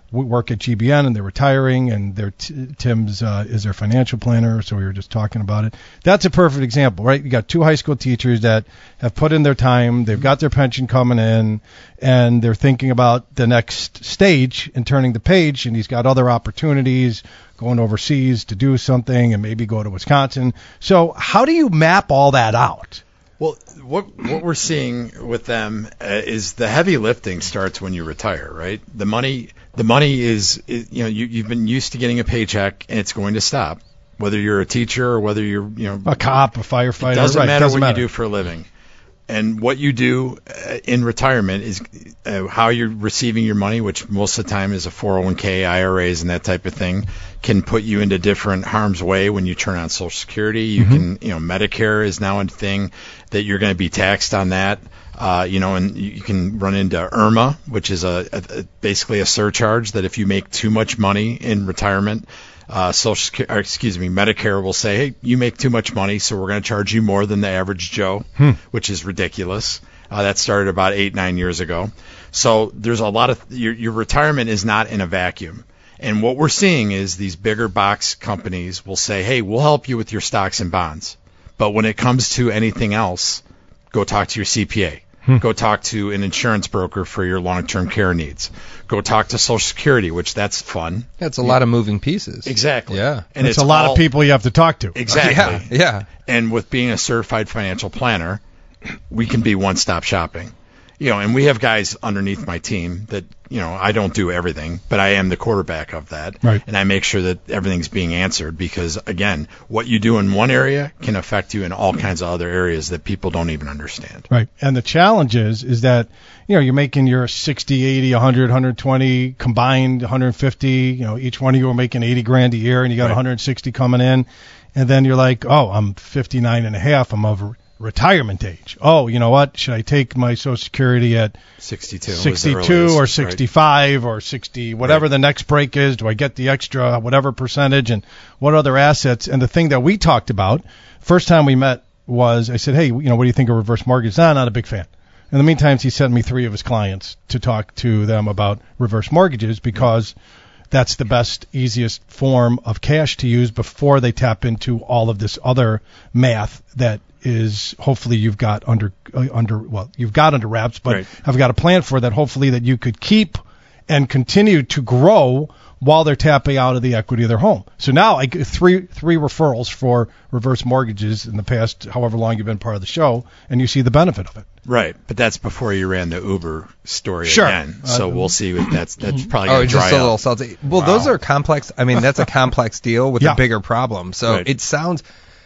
w- work at G B N and they're retiring, and their t- Tim's uh, is their financial planner. So we were just talking about it. That's a perfect example, right? You got two high school teachers that have put in their time. They've got their pension coming in, and they're thinking about the next stage and turning the page. And he's got other opportunities, going overseas to do something, and maybe go to Wisconsin. So how do you map all that out? Well, what what we're seeing with them uh, is the heavy lifting starts when you retire, right? The money, the money is, is you know, you, you've been used to getting a paycheck, and it's going to stop. Whether you're a teacher or whether you're, you know, A cop, a firefighter. it doesn't right, matter doesn't what matter. you do for a living. And what you do uh, in retirement is uh, how you're receiving your money, which most of the time is a four oh one k, I R As, and that type of thing, can put you into different harm's way when you turn on Social Security. You Mm-hmm. can, you know, Medicare is now a thing that you're going to be taxed on that. Uh, you know, and you can run into IRMA, which is a, a, a basically a surcharge that if you make too much money in retirement, uh, Social Security, or excuse me, Medicare will say, hey, you make too much money, so we're going to charge you more than the average Joe, Hmm. which is ridiculous. Uh, that started about eight, nine years ago. So there's a lot of your, your retirement is not in a vacuum. And what we're seeing is these bigger box companies will say, hey, we'll help you with your stocks and bonds. But when it comes to anything else, go talk to your C P A. Go talk to an insurance broker for your long-term care needs. Go talk to Social Security, which that's fun. That's a lot of moving pieces. Exactly. Yeah. And it's, a lot all- of people you have to talk to. Exactly. Yeah. Yeah. And with being a certified financial planner, we can be one-stop shopping. You know, and we have guys underneath my team that, you know, I don't do everything, but I am the quarterback of that. Right. And I make sure that everything's being answered because, again, what you do in one area can affect you in all kinds of other areas that people don't even understand. Right. And the challenge is, is that, you know, you're making your sixty, eighty, one hundred, one hundred twenty combined, one hundred fifty, you know, each one of you are making eighty grand a year and you got Right. one hundred sixty coming in. And then you're like, oh, I'm fifty-nine and a half. I'm of retirement age. Oh, you know what? Should I take my Social Security at sixty-two. was the sixty-two earliest, or right. sixty-five or sixty, whatever Right. the next break is? Do I get the extra whatever percentage and what other assets? And the thing that we talked about first time we met was I said, hey, you know, what do you think of reverse mortgage? Nah, not a big fan. In the meantime, he sent me three of his clients to talk to them about reverse mortgages because that's the best, easiest form of cash to use before they tap into all of this other math that is hopefully you've got under uh, under well you've got under wraps, but Right. have got a plan for that hopefully that you could keep and continue to grow while they're tapping out of the equity of their home. So now I get three three referrals for reverse mortgages in the past however long you've been part of the show, and you see the benefit of it. Right, but that's before you ran the Uber story Sure. again. So Uh, we'll see. What that's that's probably Oh, gonna it's dry just a up. little salty. Well, Wow. those are complex. I mean, that's a complex deal with Yeah. a bigger problem. So Right. it sounds,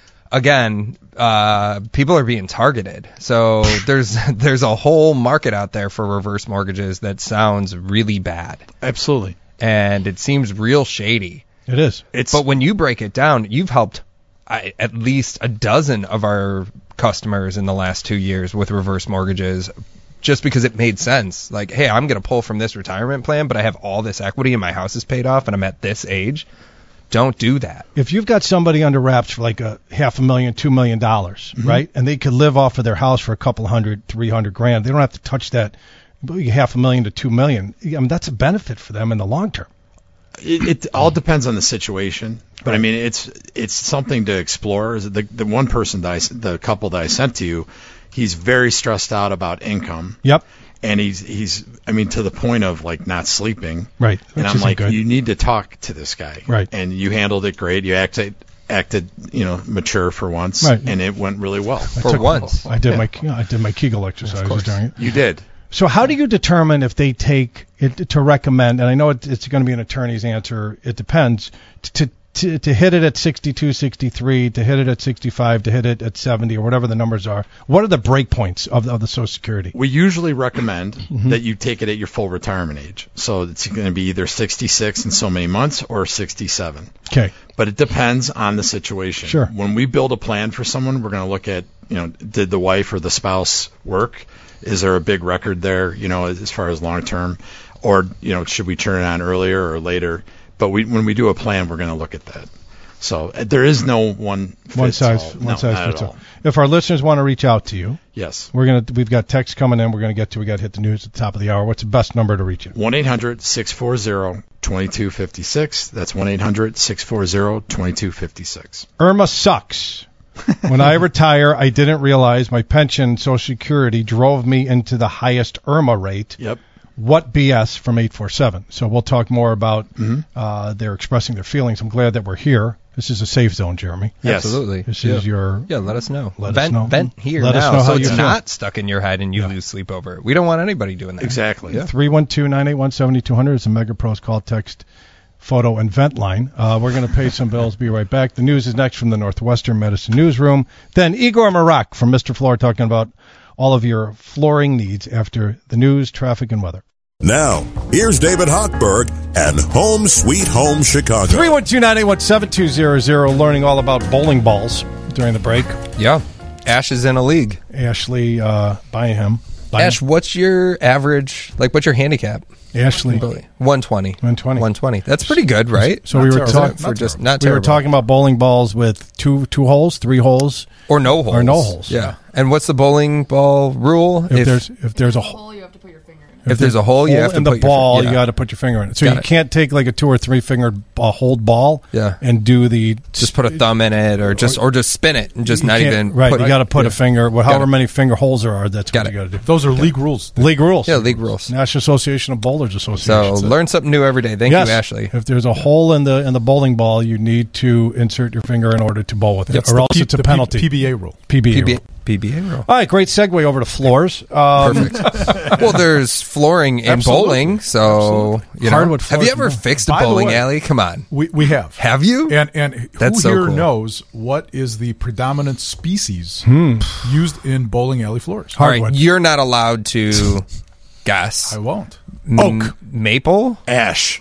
again, uh, people are being targeted. So there's there's a whole market out there for reverse mortgages that sounds really bad, Absolutely. and it seems real shady. It is. It's But when you break it down, you've helped I, at least a dozen of our customers in the last two years with reverse mortgages just because it made sense. Like, hey, I'm going to pull from this retirement plan, but I have all this equity and my house is paid off and I'm at this age. Don't do that. If you've got somebody under wraps for like a half a million, two million dollars, right, and they could live off of their house for a couple hundred, three hundred grand, they don't have to touch that half a million to two million. I mean, that's a benefit for them in the long term. it, it all depends on the situation. But I mean, it's it's something to explore. The the one person that I, the couple that I sent to you, he's very stressed out about income. Yep. And he's he's I mean to the point of like not sleeping. Right. And Which I'm isn't like, good. you need to talk to this guy. Right. And you handled it great. You acted acted you know mature for once. Right. And it went really well. For once. I did Yeah. my you know, I did my Kegel exercises during it. You did. So how do you determine if they take it to recommend? And I know it, it's going to be an attorney's answer. It depends to. To, to hit it at sixty-two, sixty-three, to hit it at sixty-five, to hit it at seventy, or whatever the numbers are. What are the break points of, of the Social Security? We usually recommend Mm-hmm. that you take it at your full retirement age. So it's going to be either sixty-six in so many months or sixty-seven. Okay. But it depends on the situation. Sure. When we build a plan for someone, we're going to look at, you know, did the wife or the spouse work? Is there a big record there, you know, as far as long term? Or, you know, should we turn it on earlier or later? But we, when we do a plan, we're going to look at that. So uh, there is no one fits one size all. one No, size not fits at all. all. If our listeners want to reach out to you, Yes. we're gonna we've got text coming in. We're gonna get to. We got to hit the news at the top of the hour. What's the best number to reach you? one eight hundred six four zero two two five six. That's one eight hundred six four zero two two five six. Irma sucks. When I retire, I didn't realize my pension, Social Security, drove me into the highest Irma rate. Yep. What B S from eight four seven. So we'll talk more about Mm-hmm. uh, their expressing their feelings. I'm glad that we're here. This is a safe zone, Jeremy. Yes. Absolutely. This yeah. is your... Yeah, let us know. Let us vent, know. Vent here Let us now, know how so you it's feel. not stuck in your head and you lose sleep over it. We don't want anybody doing that. Exactly. Yeah. three one two, nine eight one, seven two zero zero is the MegaPros call, text, photo, and vent line. Uh, we're going to pay some bills. Be right back. The news is next from the Northwestern Medicine Newsroom. Then Igor Marak from Mister Floor talking about all of your flooring needs after the news, traffic, and weather. Now, here's David Hochberg and Home Sweet Home Chicago. three one two, nine eight one, seven two zero zero, learning all about bowling balls during the break. Yeah. Ash is in a league. Ashley, uh, buying him. Buying Ash, what's your average, like, what's your handicap? Ashley. one twenty. one twenty. one twenty. That's pretty good, right? So we were Isn't talking it for just not we were terrible. talking about bowling balls with two two holes, three holes, or no holes. or no holes. Yeah. And what's the bowling ball rule? If, there's if there's a hole, hole, you have to put your finger in it. if there's a hole, you have to in put the your ball, finger- you yeah. got to put your finger in it. So Got you it. can't take like a two or three fingered uh, hold ball, Yeah. and do the just put a thumb in it, or just or just spin it, and just you not can't- even right. Put, you got to put yeah. a finger. Well, Got however it. many finger holes there are, that's Got what you it. got to do. Those are league rules. League rules. Yeah, league rules. National Association of Bowlers So Association. learn something new every day. Thank yes. you, Ashley. If there's a hole in the in the bowling ball, you need to insert your finger in order to bowl with it, That's or the else P- it's a the P- penalty. P B A rule. P B A. P B A, rule. P B A rule. All right, great segue over to floors. Um, Perfect. Well, there's flooring in Absolutely. bowling, so Absolutely. you know. Hardwood Have floors you ever in bowling. fixed a By the bowling way- alley? Come on. We we have. Have you? And and who That's so here cool. knows what is the predominant species Hmm. used in bowling alley floors? All right, hardwood. you're not allowed to guess. I won't. M- Oak. maple. Ash.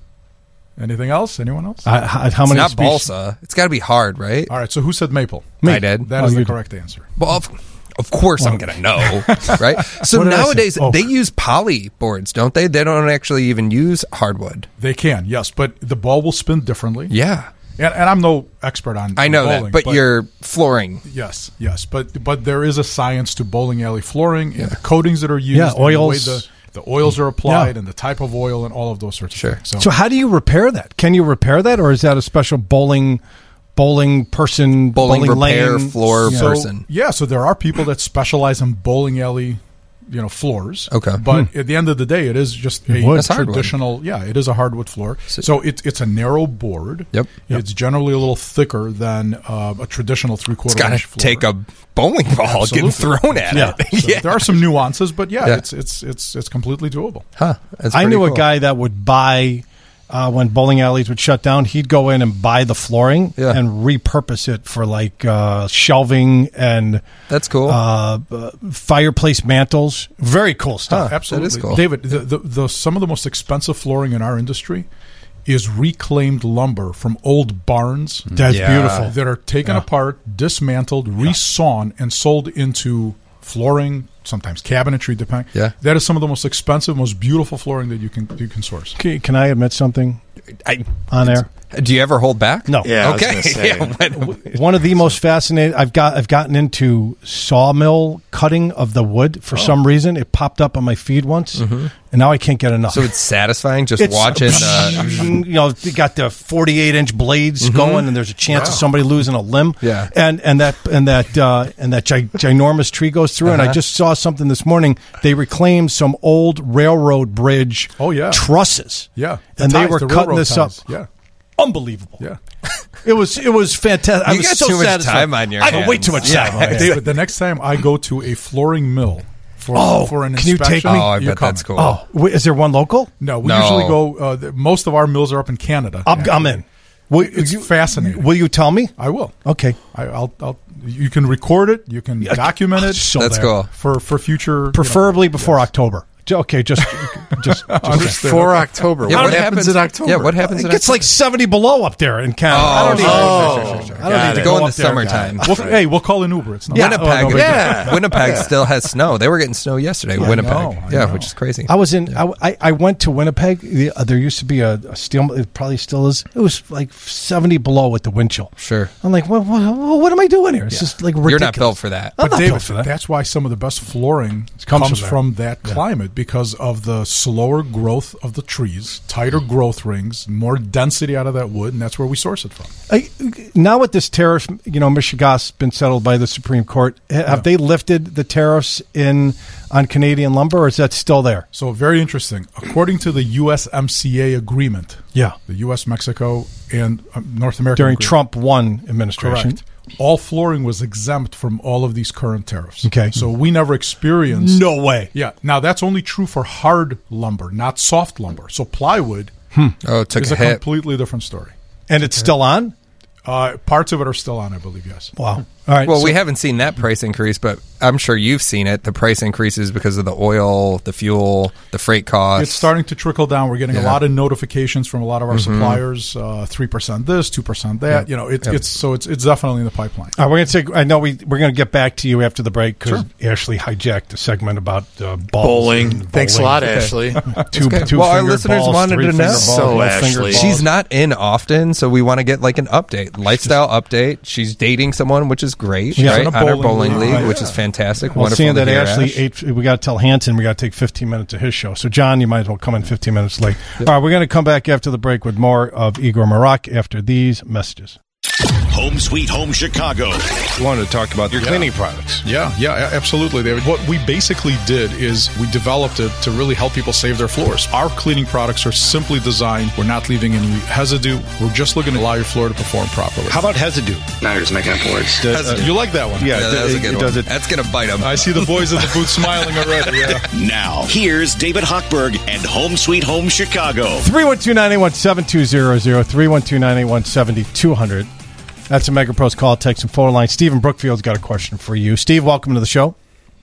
Anything else? Anyone else? I- I- how It's many? not species- balsa. It's got to be hard, right? All right. So who said maple? Me. I did. That Oh, is you the did. correct answer. Well, of, of course I'm going to know, right? So What did I say? nowadays Oak. they use poly boards, don't they? They don't actually even use hardwood. They can, yes, but the ball will spin differently. Yeah, And, and I'm no expert on. I know bowling, that, but, you're flooring. yes, yes, but but there is a science to bowling alley flooring and the coatings that are used, Yeah, and the way oils. the, the oils are applied, Yeah. and the type of oil, and all of those sorts Sure. of things. So how do you repair that? Can you repair that, or is that a special bowling bowling person, Bowling repair lane? floor Yeah. So, person. yeah, so there are people that specialize in bowling alley, you know, floors. Okay. But at the end of the day, it is just a wood. That's hardwood. traditional. Yeah, it is a hardwood floor. So, it's it's a narrow board. Yep. It's generally a little thicker than uh, a traditional three It's quarter got inch to floor. take a bowling ball getting Absolutely. thrown at Yeah. it. So yeah. There are some nuances, but yeah, Yeah. it's it's it's it's completely doable. Huh. That's I pretty knew cool. a guy that would buy uh, when bowling alleys would shut down. He'd go in and buy the flooring Yeah. and repurpose it for like uh, shelving and That's cool. uh, uh, fireplace mantles. Very cool stuff. Huh. Absolutely, That is cool. David. The, the, the some of the most expensive flooring in our industry is reclaimed lumber from old barns That's Yeah. beautiful. that are taken Yeah. apart, dismantled, resawn, and sold into flooring, sometimes cabinetry, depending. Yeah. That is some of the most expensive, most beautiful flooring that you can you can source. Can, can I admit something I, on air? do you ever hold back? No. Yeah, I was Okay. gonna say. Yeah, but- One of the most fascinating. I've got. I've gotten into sawmill cutting of the wood for some reason. It popped up on my feed once, and now I can't get enough. so it's satisfying just It's- watching. Uh, you know, you got the forty-eight inch blades going, and there's a chance of somebody losing a limb. Yeah. and and that and that uh, and that gi- ginormous tree goes through. And I Uh-huh. just saw something this morning. They reclaimed some old railroad bridge. Oh, yeah. trusses. Yeah, The and they ties, were the cutting railroad this ties. up. Yeah, Unbelievable. yeah. It was it was fantastic. I You was got so too much satisfied. time on your I have way too hands. much time. on my hands. David, the next time I go to a flooring mill for Oh, for an can you take inspection, me? oh, I you're bet that's cool. coming. Oh, wait, is there one local? No, we No. usually go. Uh, the, most of our mills are up in Canada. I'm, actually. I'm in. Will, It's you, fascinating. Will you tell me? I will. Okay. I, I'll, I'll. You can record it. You can document it So That's there. cool. for for future. you know, Preferably before October. Okay, just just, just for October. Yeah, what, what happens, happens- in October? Yeah, what happens It in gets October? like seventy below up there in Canada. Oh, I don't need, oh, I don't got need to it. go Go in up the there. summertime. We'll, hey, we'll call an Uber. It's not Yeah. Winnipeg, Oh, no, yeah. Winnipeg still has snow. They were getting snow yesterday. I Winnipeg, know, I yeah, know. which is crazy. I was in. I, I I went to Winnipeg. The, uh, there used to be a, a steel. It probably still is. It was like seventy below with the wind chill. Sure, I'm like, what? What, what am I doing here? It's just like ridiculous. you're not built for that. I'm But not David, built for that. that's why some of the best flooring comes comes, from from, there. that climate because of the slower growth of the trees, tighter growth rings, more density out of that wood, and that's where we source it from. I, now with this tariff, you know, Michigan's been settled by the Supreme Court. Ha- Have they lifted the tariffs in on Canadian lumber, or is that still there? So very interesting. According to the U S M C A agreement, Yeah, the U S, Mexico, and um, North America during agreement, Trump one administration. correct, all flooring was exempt from all of these current tariffs. Okay. So we never experienced. No way. Yeah. Now that's only true for hard lumber, not soft lumber. So plywood Oh, it took is a a hit. completely different story. And it's still on. Uh, parts of it are still on, I believe. Yes. Wow. All right. Well, so- we haven't seen that price increase, but I'm sure you've seen it. The price increases because of the oil, the fuel, the freight costs. It's starting to trickle down. We're getting a Yeah. lot of notifications from a lot of our suppliers. Uh, Three percent this, two percent that. You know, it's Yep. it's so it's it's definitely in the pipeline. All right, we're going to take. I know we we're going to get back to you after the break because Ashley hijacked a segment about uh, balls Bowling. and Thanks a bowling. lot, Ashley. Two, good. two Well, our fingered listeners balls, wanted three to fingered know. balls, So, no Ashley. fingered balls. She's not in often, so we want to get like an update, lifestyle update. She's dating someone, which is great, She's right? in a On her bowling bowling league. league, Oh, which yeah. is fantastic. Well, Wonderful seeing to that hear, Ashley Ash. ate, we got to tell Hanson we got to take fifteen minutes of his show. So John, you might as well come in fifteen minutes late. All right, we're going to come back after the break with more of Igor Marak after these messages. Home Sweet Home Chicago. You wanted to talk about your cleaning products. Yeah, yeah, a- absolutely, David. What we basically did is we developed it to really help people save their floors. Our cleaning products are simply designed. We're not leaving any residue. We're just looking to allow your floor to perform properly. How about Hesidu? Now you're just making up words. Uh, you like that one? Yeah, Yeah, that was a it- good it one. does it. That's gonna bite him. I see the boys in the booth smiling already. Yeah. Now, here's David Hochberg and Home Sweet Home Chicago. three one two, nine eight one, seven two zero zero, three one two, nine eight one, seven two zero zero. That's a MegaPros call, text, and phone line. Stephen Brookfield's got a question for you. Steve, welcome to the show.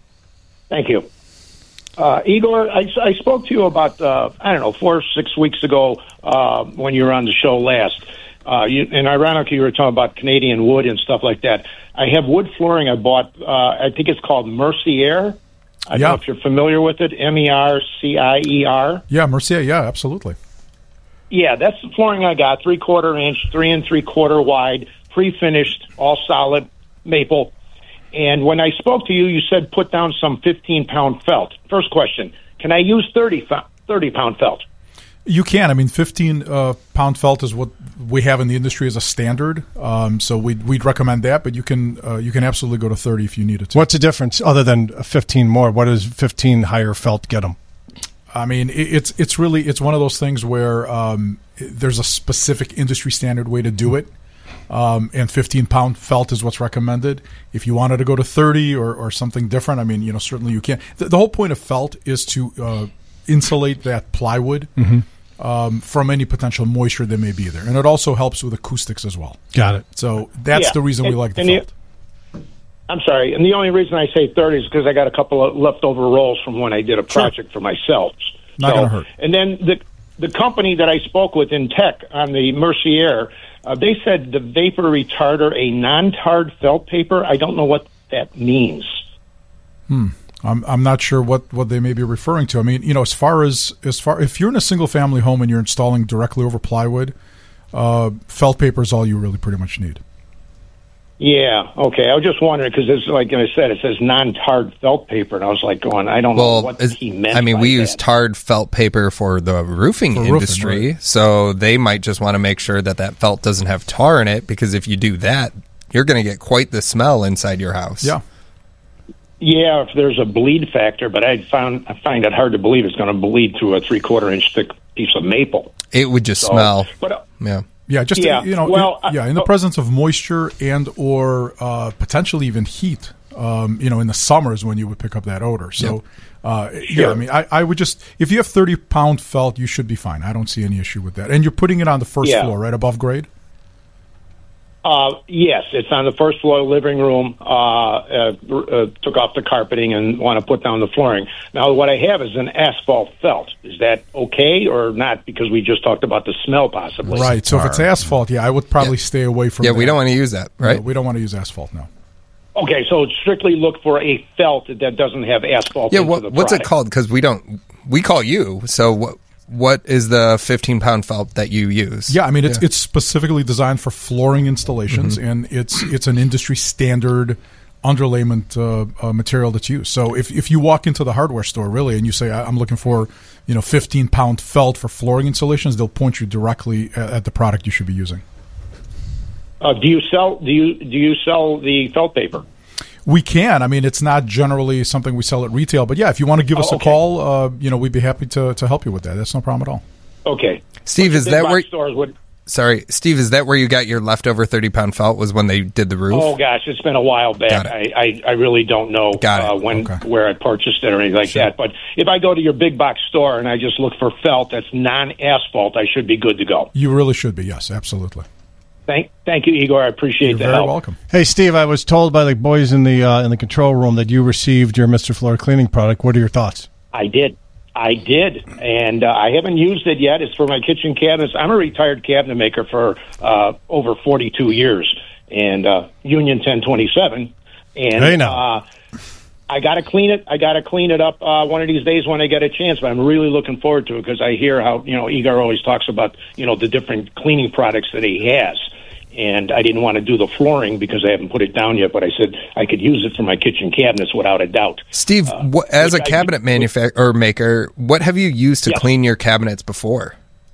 Thank you. Uh, Igor, I, I spoke to you about, uh, I don't know, four or six weeks ago uh, when you were on the show last. Uh, you, and ironically, you were talking about Canadian wood and stuff like that. I have wood flooring I bought. Uh, I think it's called Mercier. I don't Yeah. know if you're familiar with it. M E R C I E R. Yeah, Mercier. Yeah, absolutely. Yeah, that's the flooring I got. Three quarter inch, three and three quarter wide, pre-finished, all solid maple. And when I spoke to you, you said put down some fifteen pound felt. First question: can I use thirty pound felt? You can. I mean, fifteen uh, pound felt is what we have in the industry as a standard. Um, so we'd, we'd recommend that, but you can uh, you can absolutely go to thirty if you need it to. What's the difference other than fifteen more? What does fifteen higher felt get them? I mean, it, it's it's really it's one of those things where um, there's a specific industry standard way to do it. Um, and fifteen pound felt is what's recommended. If you wanted to go to thirty or, or something different, I mean, you know, certainly you can. The, the whole point of felt is to uh, insulate that plywood Mm-hmm. um, from any potential moisture that may be there, and it also helps with acoustics as well. Got it. So that's Yeah, the reason we and- like the and you- felt. I'm sorry, and the only reason I say thirty is because I got a couple of leftover rolls from when I did a project for myself. Not gonna hurt. And then the the company that I spoke with in tech on the Mercier, uh, they said the vapor retarder, a non-tarred felt paper. I don't know what that means. I'm I'm not sure what, what they may be referring to. I mean, you know, as far as as far if you're in a single family home and you're installing directly over plywood, uh, felt paper is all you really pretty much need. Yeah, okay. I was just wondering because it's like I said, it says non-tarred felt paper, and I was like going, I don't know Well, what is- he meant. I mean, by we that. use tarred felt paper for the roofing For roofing, industry, right. so they might just want to make sure that that felt doesn't have tar in it, because if you do that, you're going to get quite the smell inside your house. Yeah. Yeah, if there's a bleed factor, but I found I find it hard to believe it's going to bleed through a three-quarter inch thick piece of maple. It would just So, smell. But uh, Yeah. Yeah, just Yeah, you know, well, in, yeah, in the I- presence of moisture and or uh, potentially even heat, um, you know, in the summers when you would pick up that odor. So, uh, yeah, Sure. I mean, I, I would just if you have thirty pound felt, you should be fine. I don't see any issue with that. And you're putting it on the first Yeah. floor, right above grade. Uh, yes, it's on the first floor living room. Uh, uh, uh, took off the carpeting and want to put down the flooring. Now, what I have is an asphalt felt. Is that okay or not? Because we just talked about the smell, possibly. Right. So if it's asphalt, yeah, I would probably yeah. stay away from. Yeah, that. we don't want to use that, right? No, we don't want to use asphalt. No. Okay, so strictly look for a felt that doesn't have asphalt. Yeah. Into What, the what's product. it called? Because we don't. We call you. So what? What is the fifteen pound felt that you use? Yeah, I mean it's yeah. it's specifically designed for flooring installations, mm-hmm. and it's it's an industry standard underlayment uh, uh, material that's used. So if if you walk into the hardware store really and you say I'm looking for you know fifteen pound felt for flooring installations, they'll point you directly at, at the product you should be using. Uh, do you sell? Do you do you sell the felt paper? We can. I mean, it's not generally something we sell at retail, but yeah, if you want to give us oh, okay. a call, uh, you know, we'd be happy to, to help you with that. That's no problem at all. Okay, Steve, is that where? Stores would, sorry, Steve, is that where you got your leftover thirty pound felt? Was when they did the roof? Oh gosh, it's been a while back. I, I, I really don't know uh, when okay. where I purchased it or anything like sure. that. But if I go to your big box store and I just look for felt that's non-asphalt, I should be good to go. You really should be. Yes, absolutely. Thank, thank you, Igor. I appreciate You're the very help. welcome. Hey, Steve, I was told by the boys in the uh, in the control room that you received your Mister Floor cleaning product. What are your thoughts? I did. I did, and uh, I haven't used it yet. It's for my kitchen cabinets. I'm a retired cabinet maker for uh, over forty-two years, and uh, Union ten twenty-seven. And hey now. Uh, I got to clean it. I got to clean it up uh, one of these days when I get a chance. But I'm really looking forward to it because I hear how you know Igor always talks about you know the different cleaning products that he has. And I didn't want to do the flooring because I haven't put it down yet. But I said I could use it for my kitchen cabinets without a doubt. Steve, uh, wh- as a cabinet manufacturer or maker, what have you used to yeah. clean your cabinets before?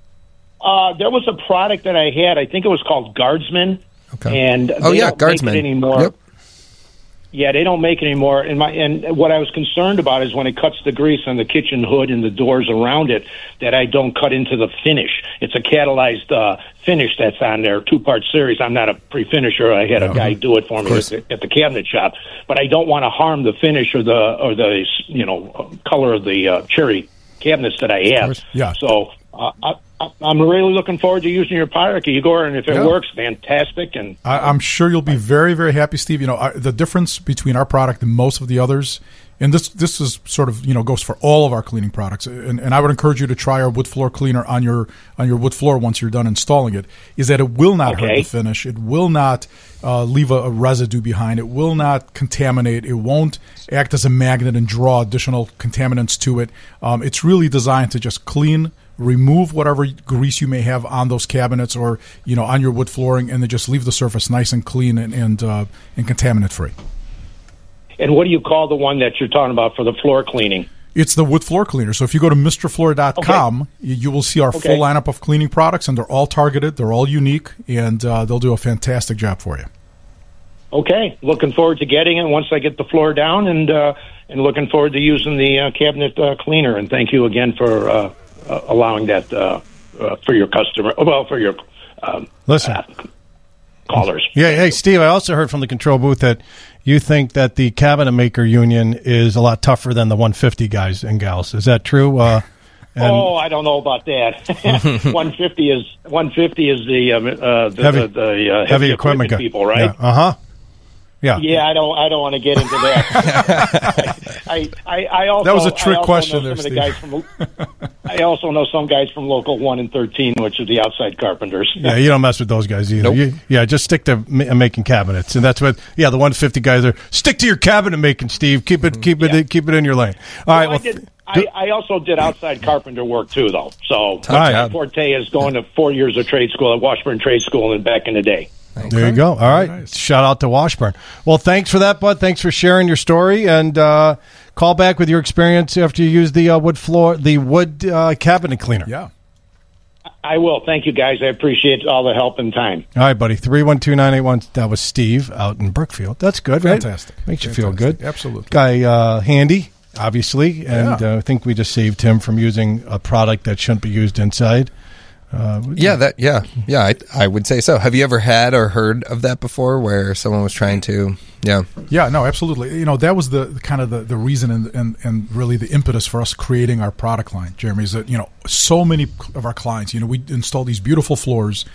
Uh, there was a product that I had. I think it was called Guardsman. Okay. And oh they yeah, don't Guardsman make it anymore. Yep. Yeah, they don't make it anymore. And my and what I was concerned about is when it cuts the grease on the kitchen hood and the doors around it, that I don't cut into the finish. It's a catalyzed uh, finish that's on there, two part series. I'm not a pre-finisher. I had a guy do it for me at the, at the cabinet shop, but I don't want to harm the finish or the or the you know color of the uh, cherry cabinets that I have. Yeah. So uh, I, I'm really looking forward to using your product, Igor, and if it yeah. works, fantastic. And I, I'm sure you'll be very, very happy, Steve. You know, our, the difference between our product and most of the others, and this this is sort of you know goes for all of our cleaning products, and, and I would encourage you to try our wood floor cleaner on your on your wood floor once you're done installing it. Is that it will not okay. hurt the finish, it will not uh, leave a, a residue behind, it will not contaminate, it won't act as a magnet and draw additional contaminants to it. Um, it's really designed to just clean, remove whatever grease you may have on those cabinets or you know on your wood flooring, and then just leave the surface nice and clean and and, uh, and contaminant free. And what do you call the one that you're talking about for the floor cleaning? It's the wood floor cleaner. So if you go to Mister Floor dot com, okay. you, you will see our okay. full lineup of cleaning products, and they're all targeted, they're all unique, and uh, they'll do a fantastic job for you. Okay, looking forward to getting it once I get the floor down, and uh, and looking forward to using the uh, cabinet uh, cleaner. And thank you again for uh, uh, allowing that uh, uh, for your customer. Well, for your um, listen uh, callers. Yeah, hey Steve, I also heard from the control booth that you think that the cabinet maker union is a lot tougher than the one fifty guys and gals. Is that true? Uh, and oh, I don't know about that. one fifty is one fifty is the um, uh, the, heavy, the, the uh, heavy, heavy equipment, equipment people, right? Yeah. Uh huh. Yeah. Yeah, I don't. I don't want to get into that. I, I, I also that was a trick question there, some Steve. Of the guys from, I also know some guys from local one and thirteen, which are the outside carpenters. Yeah, you don't mess with those guys either. Nope. You, yeah, just stick to ma- making cabinets, and that's what. Yeah, the one fifty guys are stick to your cabinet making, Steve. Keep it, keep yeah. it, keep it in your lane. All right. Well, Well, I, did, I, I also did outside carpenter work too, though. So my right. forte is going to four years of trade school at Washburn Trade School, and back in the day. Okay. There you go. All right. Nice. Shout out to Washburn. Well, thanks for that, bud. Thanks for sharing your story, and uh, call back with your experience after you use the uh, wood floor, the wood uh, cabinet cleaner. Yeah. I will. Thank you, guys. I appreciate all the help and time. All right, buddy. three one two, nine eight one. That was Steve out in Brookfield. That's good, right? Fantastic. Makes Fantastic. you feel good. Absolutely. Guy uh, handy, obviously, and yeah. uh, I think we just saved him from using a product that shouldn't be used inside. Uh, yeah, that yeah, yeah. I, I would say so. Have you ever had or heard of that before, where someone was trying to? Yeah, yeah, no, absolutely. You know, that was the kind of the, the reason and, and and really the impetus for us creating our product line, Jeremy. Is that you know so many of our clients, you know, we install these beautiful floors,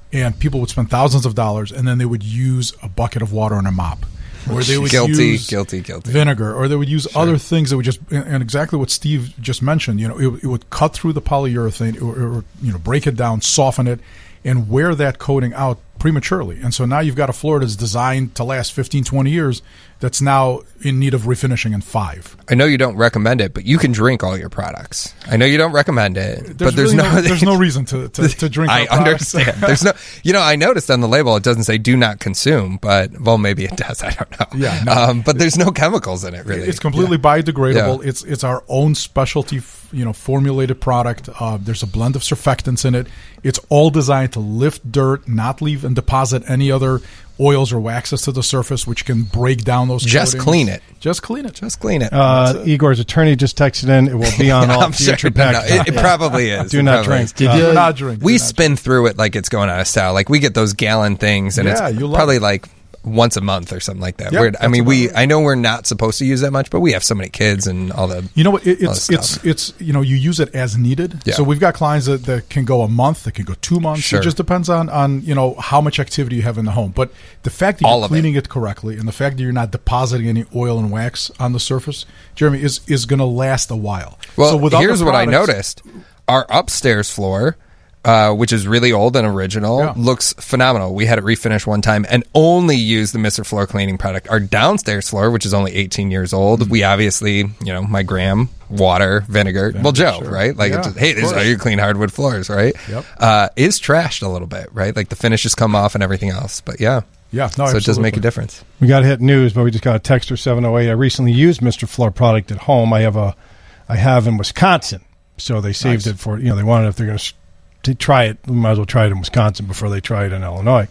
and people would spend thousands of dollars, and then they would use a bucket of water and a mop. Or they would guilty, use guilty, guilty. vinegar, or they would use Sure. other things that would just, and exactly what Steve just mentioned, you know, it, it would cut through the polyurethane, or, or, you know, break it down, soften it, and wear that coating out prematurely. And so now you've got a floor that's designed to last fifteen, twenty years that's now in need of refinishing in five. I know you don't recommend it, but you can drink all your products. I know you don't recommend it, There's but there's really no, no, there's no reason to, to, to drink I our products. understand. There's no, you know, I noticed on the label it doesn't say "do not consume," but well, maybe it does. I don't know. Yeah, no. um, but there's no chemicals in it, really. It's completely Yeah. biodegradable. Yeah. It's it's our own specialty, f- you know, formulated product. Uh, there's a blend of surfactants in it. It's all designed to lift dirt, not leave and deposit any other oils or waxes to the surface, which can break down those. Just coatings. clean it. Just clean it. Just clean it. Uh, Igor's attorney just texted in. It will be on all I'm sure, future no, no, packages. it, it probably is. Do It not probably drink. is. Did you- Do not drink. We Do not spin through it like it's going out of style. Like we get those gallon things, and Yeah, it's you love probably it. like once a month or something like that. Yeah, Weird. I that's mean, about we. right. I know we're not supposed to use that much, but we have so many kids and all the. You know what? It, all it's the it's stuff. it's you know you use it as needed. Yeah. So we've got clients that, that can go a month, that can go two months. Sure. It just depends on on you know how much activity you have in the home. But the fact that All you're of cleaning it. correctly, and the fact that you're not depositing any oil and wax on the surface, Jeremy, is is going to last a while. Well, so without here's the what I products- noticed: our upstairs floor, uh, which is really old and original, Yeah. looks phenomenal. We had it refinished one time and only used the Mister Floor cleaning product. Our downstairs floor, which is only eighteen years old, Mm-hmm. we obviously, you know, my gram, water, vinegar. well, Joe, sure. right? Like, Yeah, it's just, hey, of this is how course. you clean hardwood floors, right? Yep. Uh, is trashed a little bit, right? Like the finishes come off and everything else. But yeah. Yeah, no, so it does make a absolutely. difference. We got to hit news, but we just got a text for seven oh eight. I recently used Mister Floor product at home. I have a, I have in Wisconsin, so they saved Nice. it for, you know, they wanted, if they're going to try it, we might as well try it in Wisconsin before they try it in Illinois.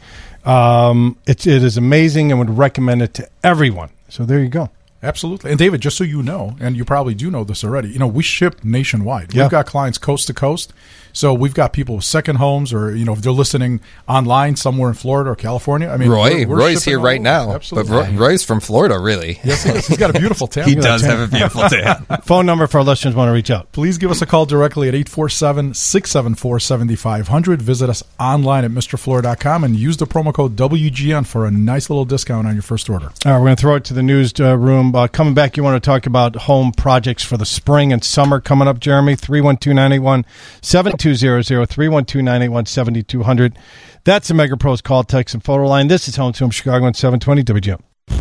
Um, it, it is amazing and would recommend it to everyone. So there you go. Absolutely. And David, just so you know, and you probably do know this already, you know, we ship nationwide. Yeah. We've got clients coast to coast. So we've got people with second homes, or, you know, if they're listening online somewhere in Florida or California. I mean, Roy, we're, we're Roy's shipping here all right over. now. Absolutely. But Roy, Roy's from Florida, really. Yes, he is. He's got a beautiful tan. He Look at that does tan. have a beautiful tan. Phone number for our listeners want to reach out. Please give us a call directly at eight four seven, six seven four, seven five zero zero. Visit us online at Mr Floor dot com and use the promo code W G N for a nice little discount on your first order. All right, we're going to throw it to the news uh, room. Uh, coming back, you want to talk about home projects for the spring and summer coming up, Jeremy? three one two, nine eight one, seven two zero zero, three one two, nine eight one, seven two zero zero. That's the Mega Pros call, text, and photo line. This is Home to Home Chicago on seven twenty W G M.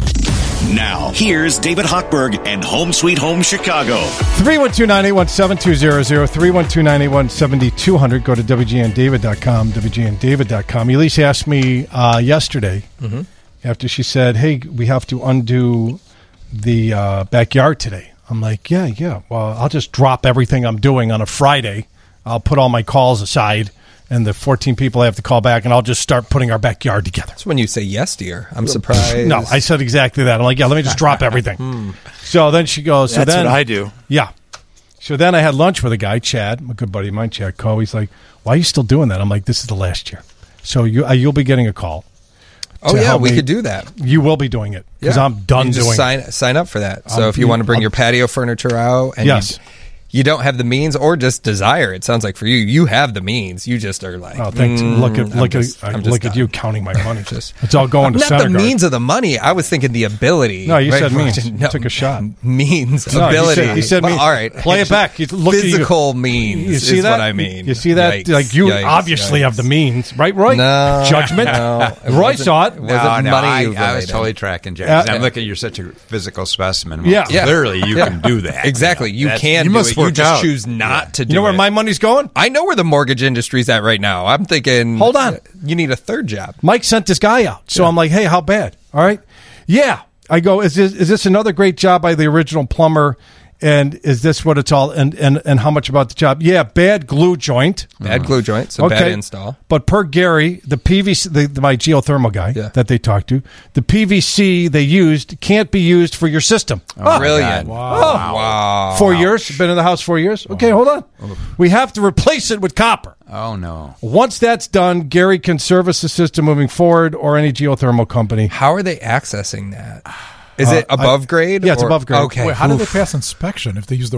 Now, here's David Hochberg and Home Sweet Home Chicago. three one two, nine eight one, seven two zero zero, three one two, nine eight one, seven two zero zero. Go to W G N David dot com, W G N David dot com. Elise asked me uh, yesterday, Mm-hmm. after she said, hey, we have to undo the uh, backyard today. I'm like, yeah, yeah. Well, I'll just drop everything I'm doing on a Friday. I'll put all my calls aside and the fourteen people I have to call back, and I'll just start putting our backyard together. That's when you say yes, dear. I'm surprised. No, I said exactly that. I'm like, yeah, let me just drop everything. So then she goes, so That's then what I do. Yeah. So then I had lunch with a guy, Chad, a good buddy of mine, Chad Coe. He's like, why are you still doing that? I'm like, this is the last year. So you, uh, you'll be getting a call. Oh, to yeah, help we me. could do that. You will be doing it because Yeah. I'm done You just doing sign, it. Sign up for that. So Um, if you want to bring um, your patio furniture out and Yes. you, you don't have the means or just desire, it sounds like for you, you have the means. You just are like, Oh, thanks. mm, look at I'm look just- at I'm uh, just look at done. you counting my money. Just- It's all going to Not Center the Guard. means of the money. I was thinking the ability. No, you right? said means. You No, took a shot. Means, No, you ability. said- you said Well, means. all right. Play it back. You look at you. Physical means You see is that? what I mean. You see that? Yikes, like you yikes, obviously yikes. have the means, right, Roy? No. Judgment. No, it Roy wasn't- saw it. it wasn't no, money I, you I was related. totally tracking, Jack. Yeah. I'm looking. You're such a physical specimen. Yeah. Well, Yeah. clearly you Yeah. can do that. Exactly. You That's- can you do must it. You work just out. choose not to do You know where it. my money's going? I know where the mortgage industry's at right now. I'm thinking, Hold on. you need a third job. Mike sent this guy out. So I'm like, hey, how bad? All right. Yeah. I go, is this, is this another great job by the original plumber? And is this what it's all? And, and, and how much about the job? Yeah, bad glue joint. Bad glue joint, so bad install. But per Gary, the P V C, the, the, my geothermal guy Yeah. that they talked to, the P V C they used can't be used for your system. Oh, Brilliant. God. Wow. wow. Four years? Been in the house four years? Okay, hold on. We have to replace it with copper. Oh no. Once that's done, Gary can service the system moving forward, or any geothermal company. How are they accessing that? Is Uh, it above I- grade? yeah, it's or- above grade. Okay. Wait, how do they Oof. pass inspection if they use the wrong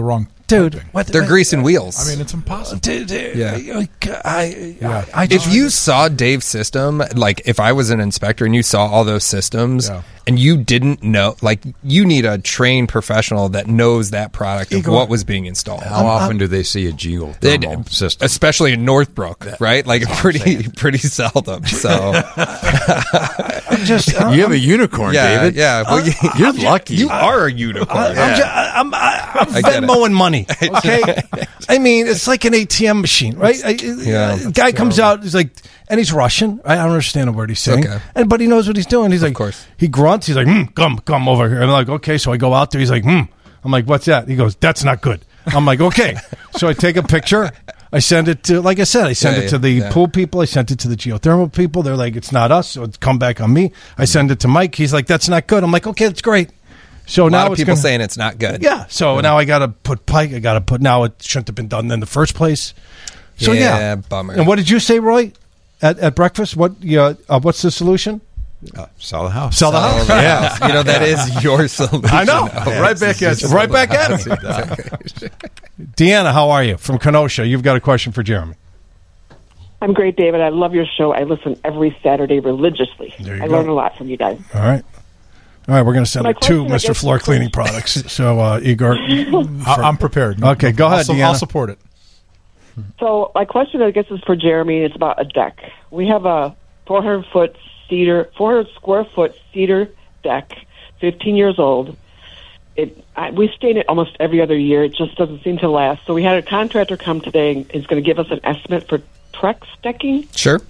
dude, what, They're greasing wheels. I mean, it's impossible. Dude, dude, Yeah. I, Yeah. I, I If just, you saw Dave's system, like if I was an inspector and you saw all those systems Yeah. and you didn't know, like you need a trained professional that knows that product of Igor, what was being installed. How often do they see a geothermal They- system? Especially in Northbrook, right? Like pretty pretty seldom. So I'm just, I'm, You have a unicorn, yeah, David. yeah. Well, you, You're lucky. you are a unicorn. I, I'm, just, I'm, I, I'm I get it. Venmoing money. Okay, I mean it's like an A T M machine, right? I, Yeah. a guy comes out, he's like, and he's Russian. I don't understand a word he's saying, Okay. and but he knows what he's doing. He's like, course. he grunts. He's like, mm, come, come over here. I'm like, okay. So I go out there. He's like, hmm. I'm like, what's that? He goes, that's not good. I'm like, okay. So I take a picture. I send it to, like I said, I send Yeah, it to yeah, the yeah. pool people. I sent it to the geothermal people. They're like, it's not us. So it's come back on me. I send it to Mike. He's like, that's not good. I'm like, okay, that's great. So A now lot of it's people gonna, saying it's not good. yeah. So now I got to put pipe. I got to put. Now it shouldn't have been done in the first place. So yeah, Yeah, bummer. And what did you say, Roy, at, at breakfast? What? Yeah. Uh, what's the solution? Uh, sell the house. Sell the house. Yeah, you know that is your solution. I know. Right back at you. Right back at me. Deanna, how are you from Kenosha? You've got a question for Jeremy. I'm great, David. I love your show. I listen every Saturday religiously. There you I go. learn a lot from you guys. All right. All right, we're going to send My her two question, I Mister guess, Floor is- Cleaning products. So, uh, Igor. I, I'm prepared. Okay, go ahead, I'll, su- Deanna. I'll support it. So my question, I guess, is for Jeremy. It's about a deck. We have a four hundred foot cedar, four hundred square foot cedar deck, fifteen years old. It I, we stain it almost every other year. It just doesn't seem to last. So we had a contractor come today and is going to give us an estimate for Trex decking. Sure.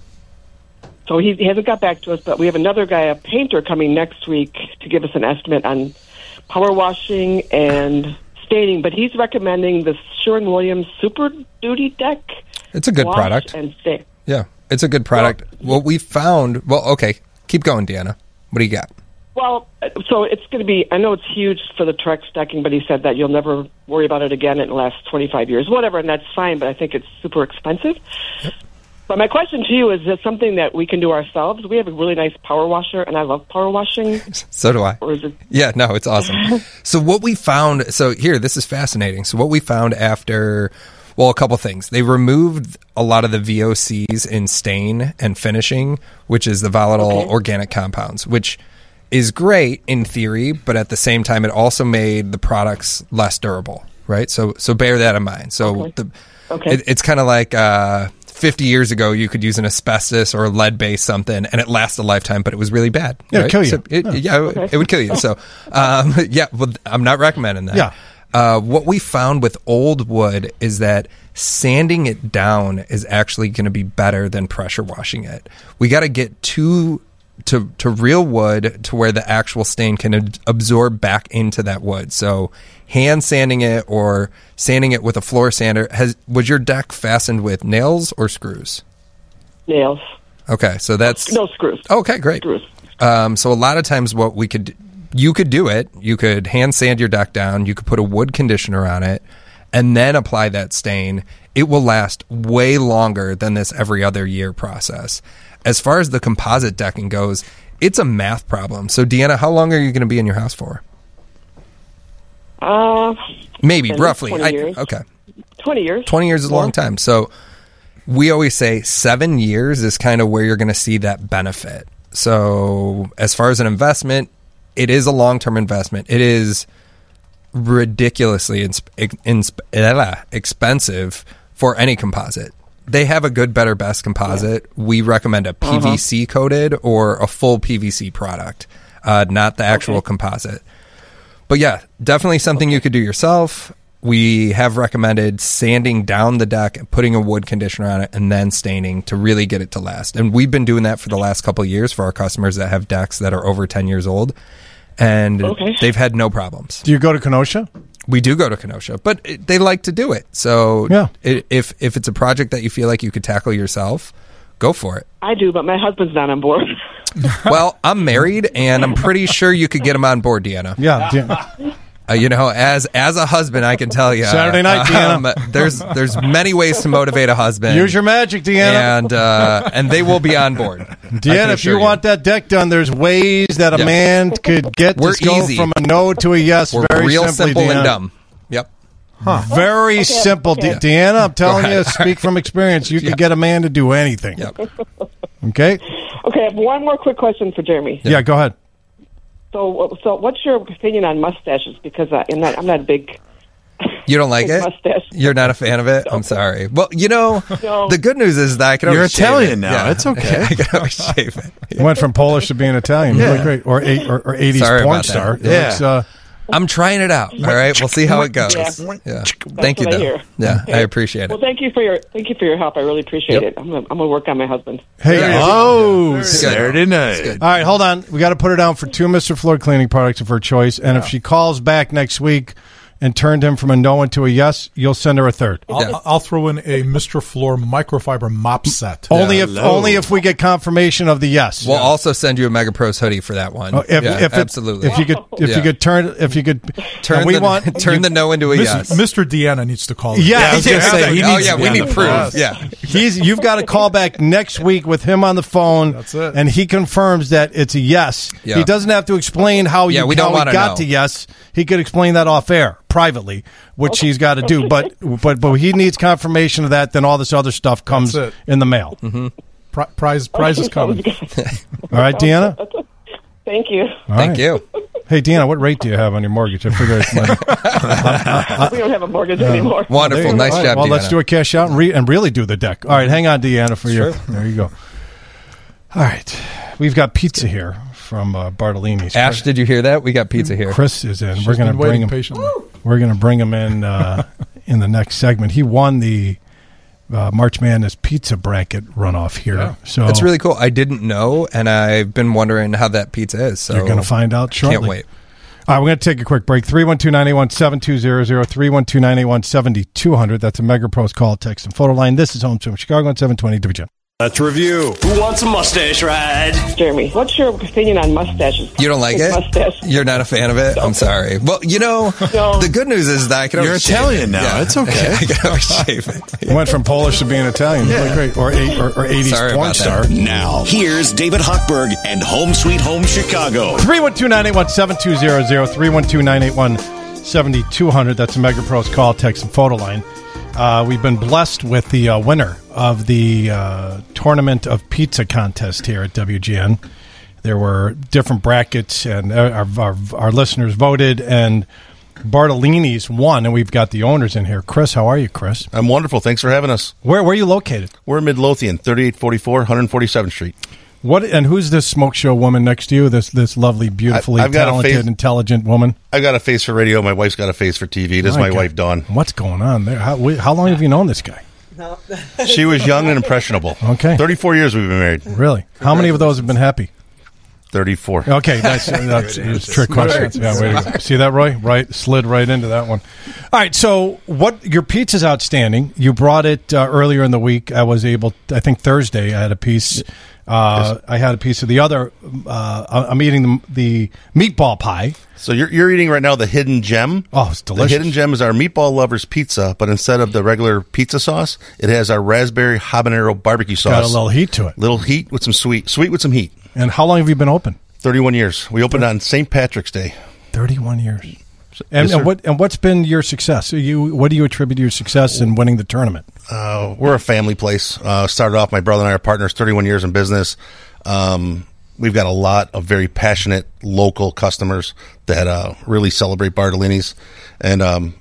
So he, he hasn't got back to us, but we have another guy, a painter, coming next week to give us an estimate on power washing and staining. But he's recommending the Sherwin-Williams Super Duty deck. It's a good wash product. And stain. Yeah, it's a good product. What we found, well, okay, keep going, Deanna. What do you got? Well, so it's going to be, I know it's huge for the Trex decking, but he said that you'll never worry about it again in the last twenty-five years, whatever, and that's fine, but I think it's super expensive. Yep. But my question to you is, is it something that we can do ourselves? We have a really nice power washer, and I love power washing. So do I. Or is it? Yeah, no, it's awesome. So what we found, so here, this is fascinating. So what we found after, well, a couple things. They removed a lot of the V O Cs in stain and finishing, which is the volatile Okay. organic compounds, which is great in theory, but at the same time, it also made the products less durable, right? So so bear that in mind. So Okay. the, Okay. it, it's kind of like uh, fifty years ago, you could use an asbestos or lead-based something, and it lasts a lifetime, but it was really bad. Yeah, right? kill you. So it, Yeah. yeah, it- Okay. it would kill you. So, um, yeah, well, I'm not recommending that. Yeah. Uh, what we found with old wood is that sanding it down is actually going to be better than pressure washing it. We got to get to to to real wood to where the actual stain can ab- absorb back into that wood. So, hand sanding it or sanding it with a floor sander. Has was your deck fastened with nails or screws? Nails. Okay, so that's No screws. okay. Great. Screws. Um, so a lot of times, what we could, you could do it. You could hand sand your deck down. You could put a wood conditioner on it, and then apply that stain. It will last way longer than this every other year process. As far as the composite decking goes, it's a math problem. So, Deanna, how long are you going to be in your house for? Uh, Maybe At least roughly. twenty I- years. okay. twenty years. twenty years is a More. long time. So we always say seven years is kind of where you're going to see that benefit. So as far as an investment, it is a long-term investment. It is ridiculously ins- ins- uh, expensive for any composite. They have a good, better, best composite. Yeah. We recommend a P V C uh-huh. coated or a full P V C product, uh, not the actual okay. composite. But yeah, definitely something okay. you could do yourself. We have recommended sanding down the deck and putting a wood conditioner on it and then staining to really get it to last. And we've been doing that for the last couple of years for our customers that have decks that are over ten years old. And okay. they've had no problems. Do you go to Kenosha? We do go to Kenosha, but it, they like to do it. So yeah. it, if if it's a project that you feel like you could tackle yourself, go for it. I do, but my husband's not on board. Well, I'm married, and I'm pretty sure you could get him on board, Deanna. Yeah. yeah. Uh, you know, as as a husband, I can tell you. Saturday night, Deanna. Um, there's there's many ways to motivate a husband. Use your magic, Deanna. And uh, and they will be on board. Deanna, if you, you want that deck done, there's ways that a yeah. man could get We're to go easy. from a no to a yes We're very real simply, simple Deanna. and dumb. Yep. Huh. Very Okay, simple. okay. De- Deanna, I'm telling Go you, ahead. speak from experience. You Yeah. can get a man to do anything. Yep. Okay? Okay, I have one more quick question for Jeremy. Yeah, go ahead. So, so what's your opinion on mustaches? Because uh, I'm, not, I'm not a big. You don't like big it? Mustache. You're not a fan of it? I'm sorry. Well, you know, No. the good news is that I can You're always shave Italian it. now. Yeah. It's okay. I can always shave it. You went from Polish to being Italian. Yeah. Really great. Or, eight, or, or eighties Sorry porn about that. star. It Yeah. looks, uh, I'm trying it out. All right, we'll see how it goes. Yeah. Yeah. That's Thank you, what I though. hear. Yeah, Okay. I appreciate Well, it. thank you for your thank you for your help. I really appreciate Yep. it. I'm gonna, I'm gonna work on my husband. hey, Yeah. Oh, Saturday night. all right, hold on. We got to put her down for two Mister Floor cleaning products of her choice. And if she calls back next week and turned him from a no into a yes, you'll send her a third. I'll, Yeah. I'll throw in a Mister Floor microfiber mop set. Only if hello. only if we get confirmation of the yes. We'll also send you a Mega Pros hoodie for that one. Oh, if, yeah, if it- absolutely. If you could, if Yeah. you could turn, if you could turn and we the, want turn the no into a Miss- yes. Mister Deanna needs to call. in. Yeah, I was gonna yeah, say, he oh needs yeah, to we be on need the proof. phone. Yeah, He's. You've got to call back next week with him on the phone. That's it. And he confirms that it's a yes. Yeah. He doesn't have to explain how Yeah, you we how don't he wanna got know. to yes. He could explain that off air privately, which he's got to do. But but but he needs confirmation of that. Then all this other stuff comes That's it. in the mail. Mm-hmm. Pri- prize prize is coming. All right, Deanna. Thank you. All thank right. you. Hey, Deanna, what rate do you have on your mortgage? I figure it's money. we don't have a mortgage anymore. Wonderful, There you go. nice All right, job. Well, Deanna. let's do a cash out and, re- and really do the deck. All right, hang on, Deanna, for your. There you go. All right, we've got pizza here from uh, Bartolini's. Ash, did you hear that? We got pizza here. Chris is in. She's We're going to been bring waiting him. patiently. We're going to bring him in uh, in the next segment. He won the uh, March Madness pizza bracket runoff here, Yeah. so It's really cool. I didn't know, and I've been wondering how that pizza is. So you're going to find out shortly. Can't wait. All right, we're going to take a quick break. three one two, nine eight one, seven two zero zero, three one two, nine eight one, seven two zero zero. That's a MegaPros call, text, and photo line. This is Home Swim Chicago on seven twenty W G N. Let's review. Who wants a mustache ride? Jeremy, what's your opinion on mustaches? You don't like Big it? Mustache. You're not a fan of it? I'm sorry. Well, you know, No. the good news is that I can You're always shave Italian it. now. Yeah. It's okay. I can always shave it. He went from Polish to being Italian. Really great. Or, eight, or, or eighties Sorry porn about star. that. Now, here's David Hochberg and Home Sweet Home Chicago. three one two, nine eight one, seven two zero zero, three one two, nine eight one, seven two zero zero. That's a MegaPros call, text, and photo line. Uh, we've been blessed with the uh, winner of the uh, Tournament of Pizza contest here at W G N. There were different brackets, and our, our, our listeners voted, and Bartolini's won, and we've got the owners in here. Chris, how are you, Chris? I'm wonderful. Thanks for having us. Where, where are you located? We're in Midlothian, thirty-eight forty-four, one forty-seventh Street. What and who's this smoke show woman next to you? This this lovely, beautifully I- I've got a talented, face- intelligent woman. I've got a face for radio. My wife's got a face for T V. This is my God. wife, Dawn. What's going on there? How, wh- how long have you known this guy? She was young and impressionable. Okay. thirty-four years we've been married. Really? How many of those have been happy? thirty-four. Okay, that's, that's it's a trick question. Yeah, way to go. See that, Roy? Right, slid right into that one. All right, so what? Your pizza's outstanding. You brought it uh, earlier in the week. I was able, I think Thursday, I had a piece. Uh, I had a piece of the other. Uh, I'm eating the, the meatball pie. So you're you're eating right now the Hidden Gem. Oh, it's delicious. The Hidden Gem is our meatball lovers pizza, but instead of the regular pizza sauce, it has our raspberry habanero barbecue sauce. Got a little heat to it. Little heat with some sweet, sweet with some heat. And how long have you been open? thirty-one years. We opened on Saint Patrick's Day. thirty-one years. And, Yes, and what and what's been your success? So you what do you attribute your success in winning the tournament? Uh, we're a family place. Uh, started off, my brother and I are partners, thirty-one years in business. Um, we've got a lot of very passionate local customers that uh, really celebrate Bartolini's. And um,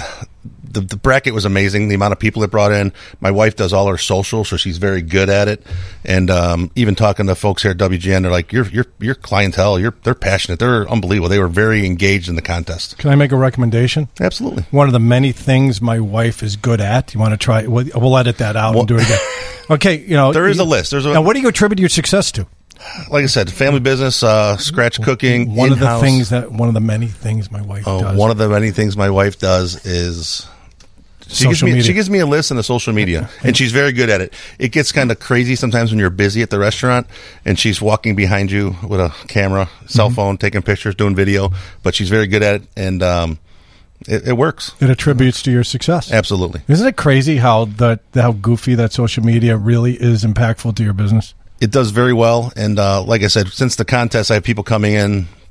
the, the bracket was amazing, the amount of people it brought in. My wife does all our social, so she's very good at it. And um, even talking to folks here at W G N, they're like, your your your clientele, you're, they're passionate. They're unbelievable. They were very engaged in the contest. Can I make a recommendation? Absolutely. One of the many things my wife is good at. You want to try? We'll, we'll edit that out and do it again. Okay, you know There is you- a list. There's a- Now, what do you attribute your success to? Like I said, family business, uh, scratch cooking, One of the in-house. things that one of the many things my wife Oh, does. one of the many things my wife does is she gives Social me media. she gives me a list in the social media, and she's very good at it. It gets kind of crazy sometimes when you're busy at the restaurant, and she's walking behind you with a camera, cell Mm-hmm. phone, taking pictures, doing video. But she's very good at it, and um, it, it works. It attributes to your success. Absolutely. Isn't it crazy how that how goofy that social media really is impactful to your business? It does very well, and uh, like I said, since the contest, I have people coming in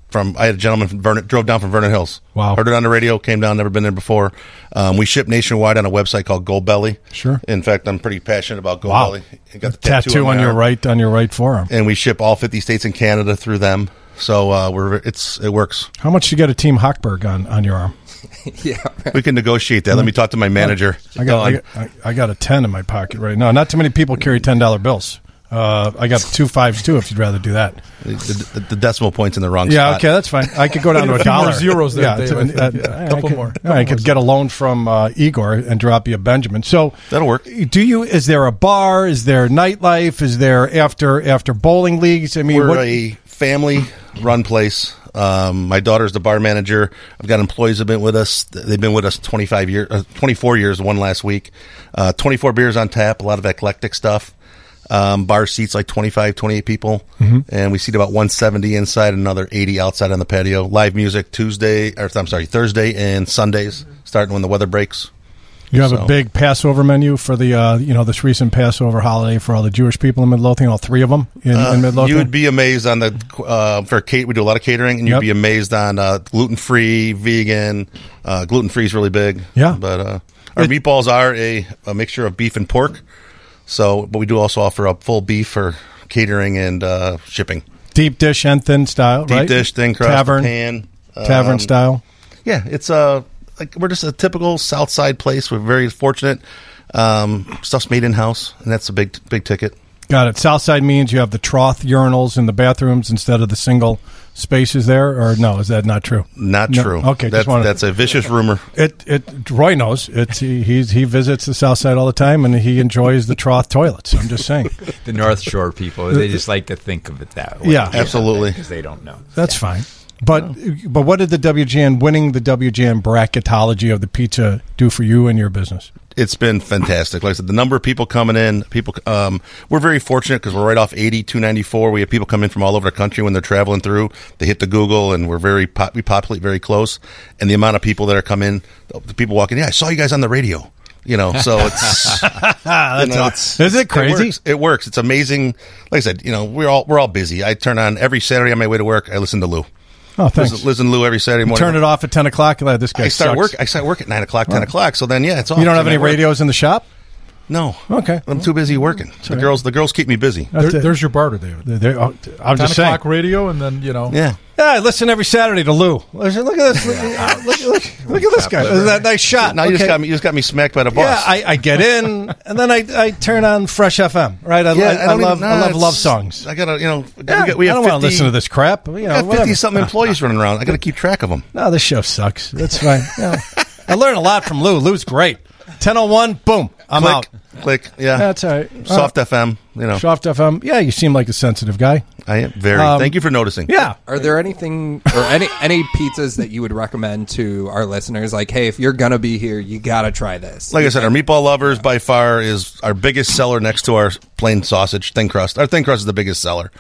from I had a gentleman from Vernon, drove down from Vernon Hills. Wow. Heard it on the radio, came down, never been there before. Um, we ship nationwide on a website called Goldbelly. Sure. In fact, I'm pretty passionate about Goldbelly. Wow. I got the tattoo, tattoo on my your arm. right on your right forearm. And we ship all fifty states in Canada through them. So uh, we're it's it works. How much you get a Team Hochberg on, on your arm? Yeah, we can negotiate that. Let me talk to my manager. I got, I got I, I got a ten in my pocket right now. Not too many people carry ten dollar bills. Uh, I got two fives too. If you'd rather do that, the, the, the decimal point's in the wrong yeah, spot. okay, that's fine. I could go down to a few dollar. more zeros there, yeah, David. to, uh, Yeah, a I couple could, more. I Couple could more. get a loan from uh, Igor and drop you a Benjamin. So that'll work. Do you? Is there a bar? Is there nightlife? Is there after after bowling leagues? I mean, we're what, a family-run place. Um, my daughter's the bar manager. I've got employees who've been with us. They've been with us twenty-five years, uh, twenty-four years. One last week, uh, twenty-four beers on tap. A lot of eclectic stuff. Um, bar seats like twenty-five, twenty-eight people, Mhm. and we seat about one seventy inside, another eighty outside on the patio. Live music Tuesday, or I'm sorry, Thursday and Sundays, starting when the weather breaks. You have So- a big Passover menu for the uh, you know this recent Passover holiday for all the Jewish people in Midlothian. All three of them in, Uh, in Midlothian. You'd be amazed on the uh, for Kate. We do a lot of catering, and you'd Yep. be amazed on uh, gluten free, vegan. Uh, gluten free is really big. Yeah. but uh, our meatballs are a, a mixture of beef and pork. So, but we do also offer up full beef for catering and uh, shipping. Deep dish and thin style, Deep right? dish, thin crust, tavern, pan, tavern um, style. Yeah, it's uh, like we're just a typical South Side place. We're very fortunate. Um, stuff's made in house, and that's a big big ticket. Got it. Southside means you have the trough urinals in the bathrooms instead of the single spaces there, or no? Is that not true? Not No? true. Okay, that's, just wanted, that's a vicious rumor. It it Roy knows. It's he he's, he visits the South Side all the time, and he enjoys the trough toilets. I'm just saying. The North Shore people, they just like to think of it that way. Yeah, absolutely. Because they don't know. That's fine. But but what did the W G N winning the W G N bracketology of the pizza do for you and your business? It's been fantastic. Like I said, the number of people coming in, people, um, we're very fortunate because we're right off eighty, two ninety-four. We have people come in from all over the country when they're traveling through. They hit the Google, and we're very pop, we populate very close. And the amount of people that are coming, the people walking, yeah, I saw you guys on the radio. You know, so it's, That's you know, aw- it's Is it crazy? It works. It works. It's amazing. Like I said, you know, we're all we're all busy. I turn on every Saturday on my way to work. I listen to Lou. Oh, thanks. Listen, listen to Lou every Saturday You morning. turn it off at ten o'clock. Like, this guy I start sucks. work. I start work at nine o'clock, ten Right. o'clock. So then, yeah, it's off. You don't have So any I work. radios in the shop? No. Okay. I'm too busy working. The right. girls, the girls keep me busy. There, there's your barter, David. They're- they're- I'm ten just saying. o'clock radio, and then you know. Yeah. Yeah, I listen every Saturday to Lou. Listen, look at this. Look, look, look, look at this guy. Isn't that nice shot? Now you just Okay. got me. You just got me smacked by the boss. Yeah, I, I get in, and then I, I turn on Fresh F M. Right? I, Yeah, I, I I don't love even- I nah, love it's- love songs. I gotta, you know, Yeah, we, got, we have I don't fifty, want to listen to this crap. You know, we got whatever. fifty something employees running around. I got to keep track of them. No, this show sucks. That's fine. Yeah. I learned a lot from Lou. Lou's great. ten oh one, boom, I'm click, out. Click. Yeah, That's all right. Soft Uh, F M. You know, Soft F M. Yeah, you seem like a sensitive guy. I am very. Um, thank you for noticing. Yeah. Are there anything or any any pizzas that you would recommend to our listeners? Like, hey, if you're gonna be here, you gotta try this. Like I said, our meatball lovers by far is our biggest seller next to our plain sausage thin crust. Our thin crust is the biggest seller.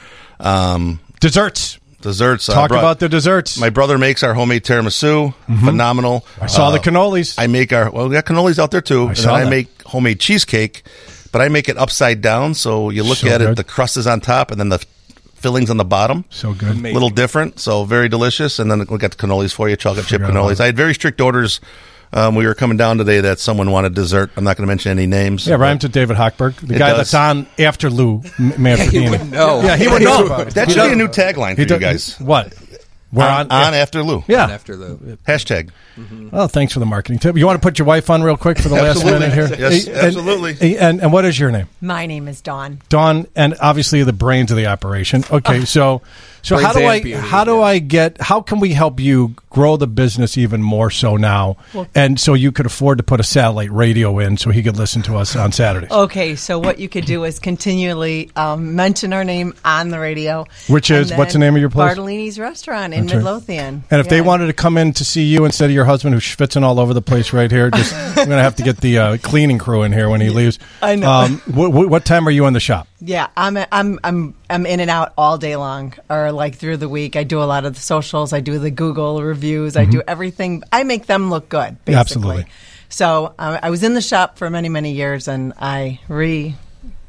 Um, Desserts. Desserts. uh, Talk bro- about the desserts. My brother makes our homemade tiramisu. Phenomenal. I saw the cannolis. I make our well, we got cannolis out there too. and saw then I that. make homemade cheesecake, but I make it upside down. So you look So at good. it, the crust is on top, and then the fillings on the bottom. So good. A little different, so very delicious. And then we got the cannolis for you, chocolate chip Forgot about cannolis. it. I had very strict orders. Um, we were coming down today that someone wanted dessert. I'm not going to mention any names. Yeah, rhymes with David Hochberg, the It guy does. that's on after Lou M- Manfredini. would know. Yeah, he would know. That He should be does- a new tagline for he you does- guys. What? We're on, on, on after Lou. Yeah. After Lou. Hashtag. Oh, thanks for the marketing tip. You want to put your wife on real quick for the last Absolutely. minute here? Yes, And- absolutely. And, and what is your name? My name is Dawn. Dawn, and obviously the brains of the operation. Okay, so so Brains how do and I beauty, how do I get how can we help you grow the business even more so now, and so you could afford to put a satellite radio in so he could listen to us on Saturdays, Okay, so what you could do is continually um, mention our name on the radio. Which is- And what's the then name of your place? Bartolini's Restaurant in That's right. Midlothian. and if they Yeah. wanted to come in to see you instead of your husband who's schwitzing all over the place right here, just I'm going to have to get the uh, cleaning crew in here when he leaves. I know. Um, wh- wh- what time are you in the shop? Yeah, I'm I'm I'm I'm in and out all day long, or like through the week. I do a lot of the socials. I do the Google reviews. I do everything. I make them look good. Basically. Absolutely. So uh, I was in the shop for many many years, and I re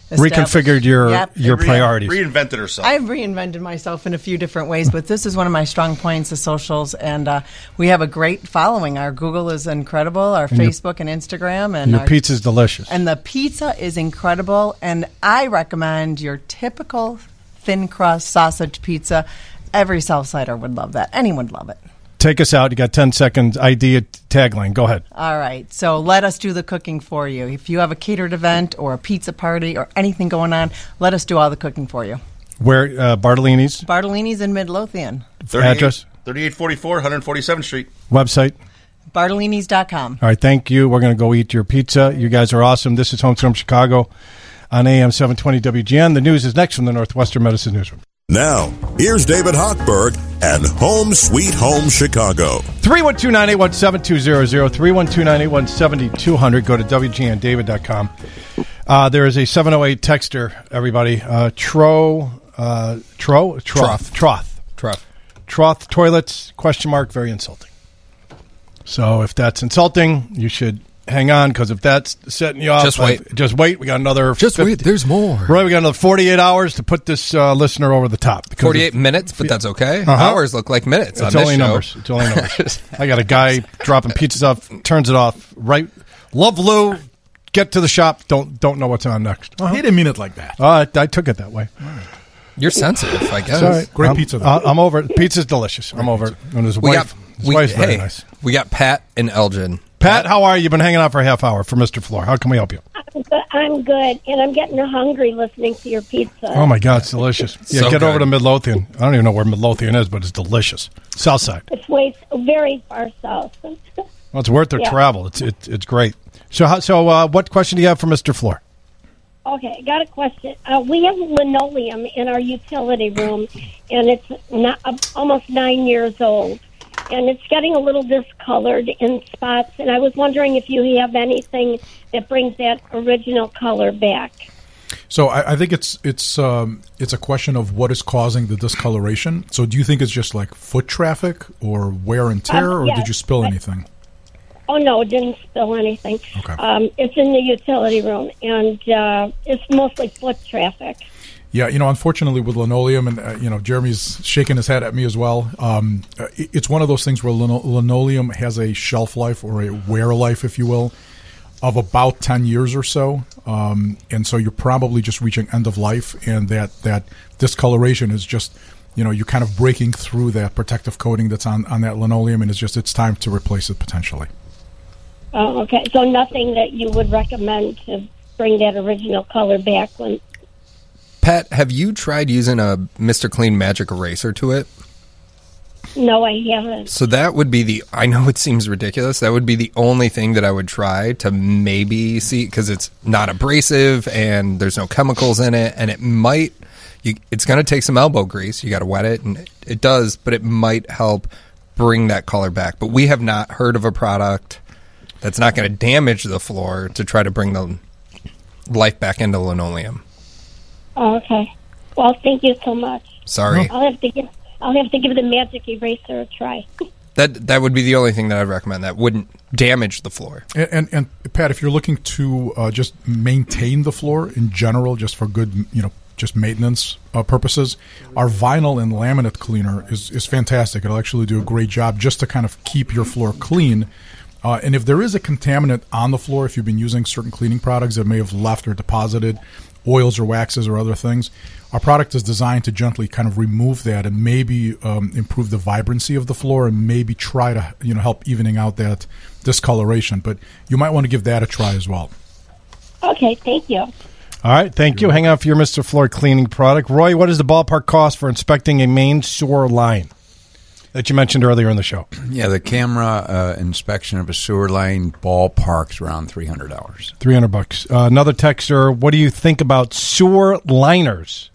reconfigured your Yep. your Re- priorities. Reinvented herself. I've reinvented myself in a few different ways, but this is one of my strong points, the socials, and uh, we have a great following. Our Google is incredible, our And your- Facebook and Instagram, and And your our, pizza's delicious. and the pizza is incredible. And I recommend your typical thin crust sausage pizza. Every Southsider would love that. Anyone would love it. Take us out. You got ten seconds. Idea tagline. Go ahead. All right. So let us do the cooking for you. If you have a catered event or a pizza party or anything going on, let us do all the cooking for you. Where uh, Bartolini's Bartolini's in Midlothian. address, thirty-eight forty-four, one forty-seventh Street. website. Bartolinis dot com. All right, thank you. We're going to go eat your pizza. You guys are awesome. This is Home from Chicago on A M seven twenty W G N. The news is next from the Northwestern Medicine Newsroom. Now, here's David Hochberg and Home Sweet Home Chicago. three one two, nine eight one, seven two zero zero, three one two, nine eight one, seven two zero zero. Go to W G N David dot com. Uh, there is a seven oh eight texter, everybody. Uh, Tro, uh, Tro? Troth. Troth. Troth. Troth toilets, question mark, very insulting. So if that's insulting, you should hang on, because if that's setting you off, Just wait. uh, just wait. We got another Just fifty wait, there's more. Right, we got another forty-eight hours to put this uh, listener over the top. because forty-eight if- minutes, but that's okay. Uh-huh. Hours look like minutes on It's this only show. numbers. It's only numbers. I got a guy dropping pizzas off, turns it off. Right, love Lou. Get to the shop. Don't don't know what's on next. He didn't mean it like that. Uh, I, I took it that way. You're sensitive, I guess. It's all right. Great I'm, pizza, though. I- I'm over it. Pizza's delicious. I'm over it. And his We wife, got, his we, wife's very hey, nice. we got Pat and Elgin. Pat, how are you? You've been hanging out for a half hour for Mister Floor. How can we help you? I'm good, I'm good, and I'm getting hungry listening to your pizza. Oh, my God, it's delicious. Yeah, So get over good. to Midlothian. I don't even know where Midlothian is, but it's delicious. South side. It's way very far south. Well, it's worth their Yeah. travel. It's it, it's great. So, how, so uh, what question do you have for Mister Floor? Okay, got a question. Uh, we have linoleum in our utility room, and it's not, uh, almost nine years old, and it's getting a little discolored in spots. And I was wondering if you have anything that brings that original color back. So I, I think it's it's um, it's a question of what is causing the discoloration. So do you think it's just like foot traffic or wear and tear, Um, or yes, did you spill but- anything? Oh, no, it didn't spill anything. Okay. Um, it's in the utility room, and uh, it's mostly foot traffic. Yeah, you know, unfortunately with linoleum, and uh, you know, Jeremy's shaking his head at me as well. Um, uh, it- it's one of those things where lino- linoleum has a shelf life or a wear life, if you will, of about ten years or so. Um, and so you're probably just reaching end of life, and that, that discoloration is just, you know, you're kind of breaking through that protective coating that's on, on that linoleum, and it's just, it's time to replace it potentially. Oh, okay. So nothing that you would recommend to bring that original color back when... Pat, have you tried using a Mister Clean Magic Eraser to it? No, I haven't. So that would be the, I know it seems ridiculous, that would be the only thing that I would try to maybe see, because it's not abrasive and there's no chemicals in it, and it might, you, it's going to take some elbow grease. You got to wet it, and it, it does, but it might help bring that color back. But we have not heard of a product that's not going to damage the floor to try to bring the life back into linoleum. Oh, okay. Well, thank you so much. Sorry. I'll have to give I'll have to give the magic eraser a try. That that would be the only thing that I'd recommend that wouldn't damage the floor. And, and, and Pat, if you're looking to uh, just maintain the floor in general, just for good, you know, just maintenance uh, purposes, our vinyl and laminate cleaner is, is fantastic. It'll actually do a great job just to kind of keep your floor clean. Uh, and if there is a contaminant on the floor, if you've been using certain cleaning products that may have left or deposited oils or waxes or other things, our product is designed to gently kind of remove that and maybe um, improve the vibrancy of the floor and maybe try to, you know, help evening out that discoloration. But you might want to give that a try as well. Okay, thank you. All right, thank you. Hang on for your Mister Floor cleaning product. Roy, what is the ballpark cost for inspecting a main sewer line that you mentioned earlier in the show? Yeah, the camera uh, inspection of a sewer line ballpark's around three hundred dollars. three hundred bucks. Uh, another texter, what do you think about sewer liners?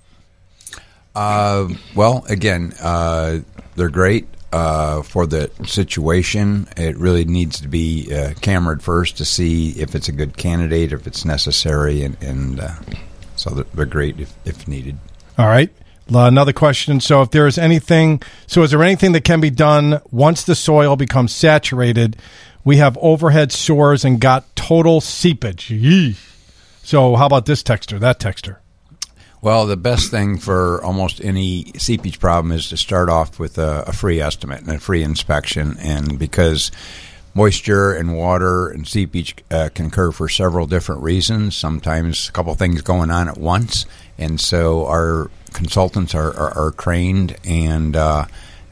Uh, well, again, uh, they're great uh, for the situation. It really needs to be uh, cameraed first to see if it's a good candidate, if it's necessary, and, and uh, so they're, they're great if, if needed. All right. Uh, another question. So if there is anything, so is there anything that can be done once the soil becomes saturated? We have overhead sewers and got total seepage. Yee. So how about this texter, that texter? Well, the best thing for almost any seepage problem is to start off with a, a free estimate and a free inspection. And because moisture and water and seepage uh, can occur for several different reasons, sometimes a couple things going on at once. And so our consultants are, are, are trained, and uh,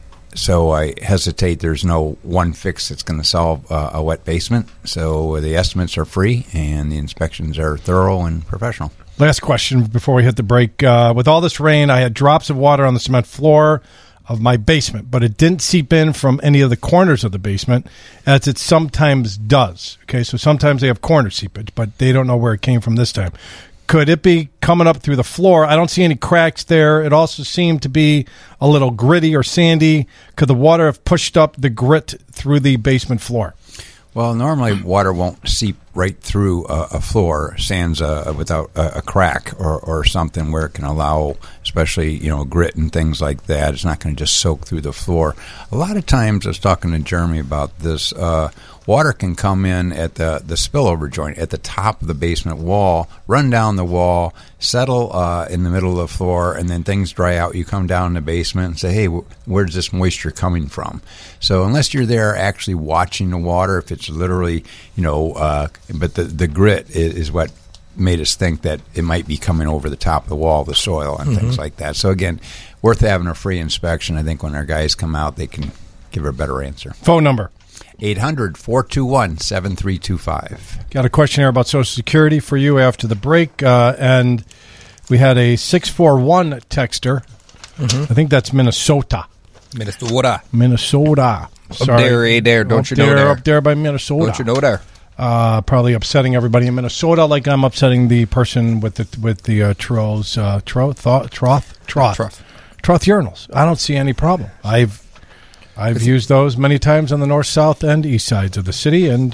so I hesitate. There's no one fix that's going to solve uh, a wet basement. So the estimates are free, and the inspections are thorough and professional. Last question before we hit the break. Uh, with all this rain, I had drops of water on the cement floor of my basement, but it didn't seep in from any of the corners of the basement, as it sometimes does. Okay, so sometimes they have corner seepage, but they don't know where it came from this time. Could it be coming up through the floor? I don't see any cracks there. It also seemed to be a little gritty or sandy. Could the water have pushed up the grit through the basement floor? Well, normally water won't seep right through a, a floor, sans uh, without a, a crack or, or something where it can allow, especially, you know, grit and things like that. It's not going to just soak through the floor. A lot of times, I was talking to Jeremy about this, uh, water can come in at the, the spillover joint at the top of the basement wall, run down the wall, settle uh, in the middle of the floor, and then things dry out. You come down in the basement and say, hey, wh- where's this moisture coming from? So unless you're there actually watching the water, if it's literally, you know, uh, but the, the grit is, is what made us think that it might be coming over the top of the wall, the soil, and mm-hmm. things like that. So again, worth having a free inspection. I think when our guys come out, they can give a better answer. Phone number? eight hundred, four two one, seven three two five. Got a question here about Social Security for you after the break. Uh, and we had a six four one texter. Mm-hmm. I think that's Minnesota. Minnesota. Minnesota. Sorry. Up there, eh, there. Don't up you there, know there? Up there by Minnesota. Don't you know there? Uh, probably upsetting everybody in Minnesota, like I'm upsetting the person with the with the uh, Troth, uh, Troth, Troth, Troth, Troth, Troth urinals. I don't see any problem. I've I've used those many times on the north, south, and east sides of the city, and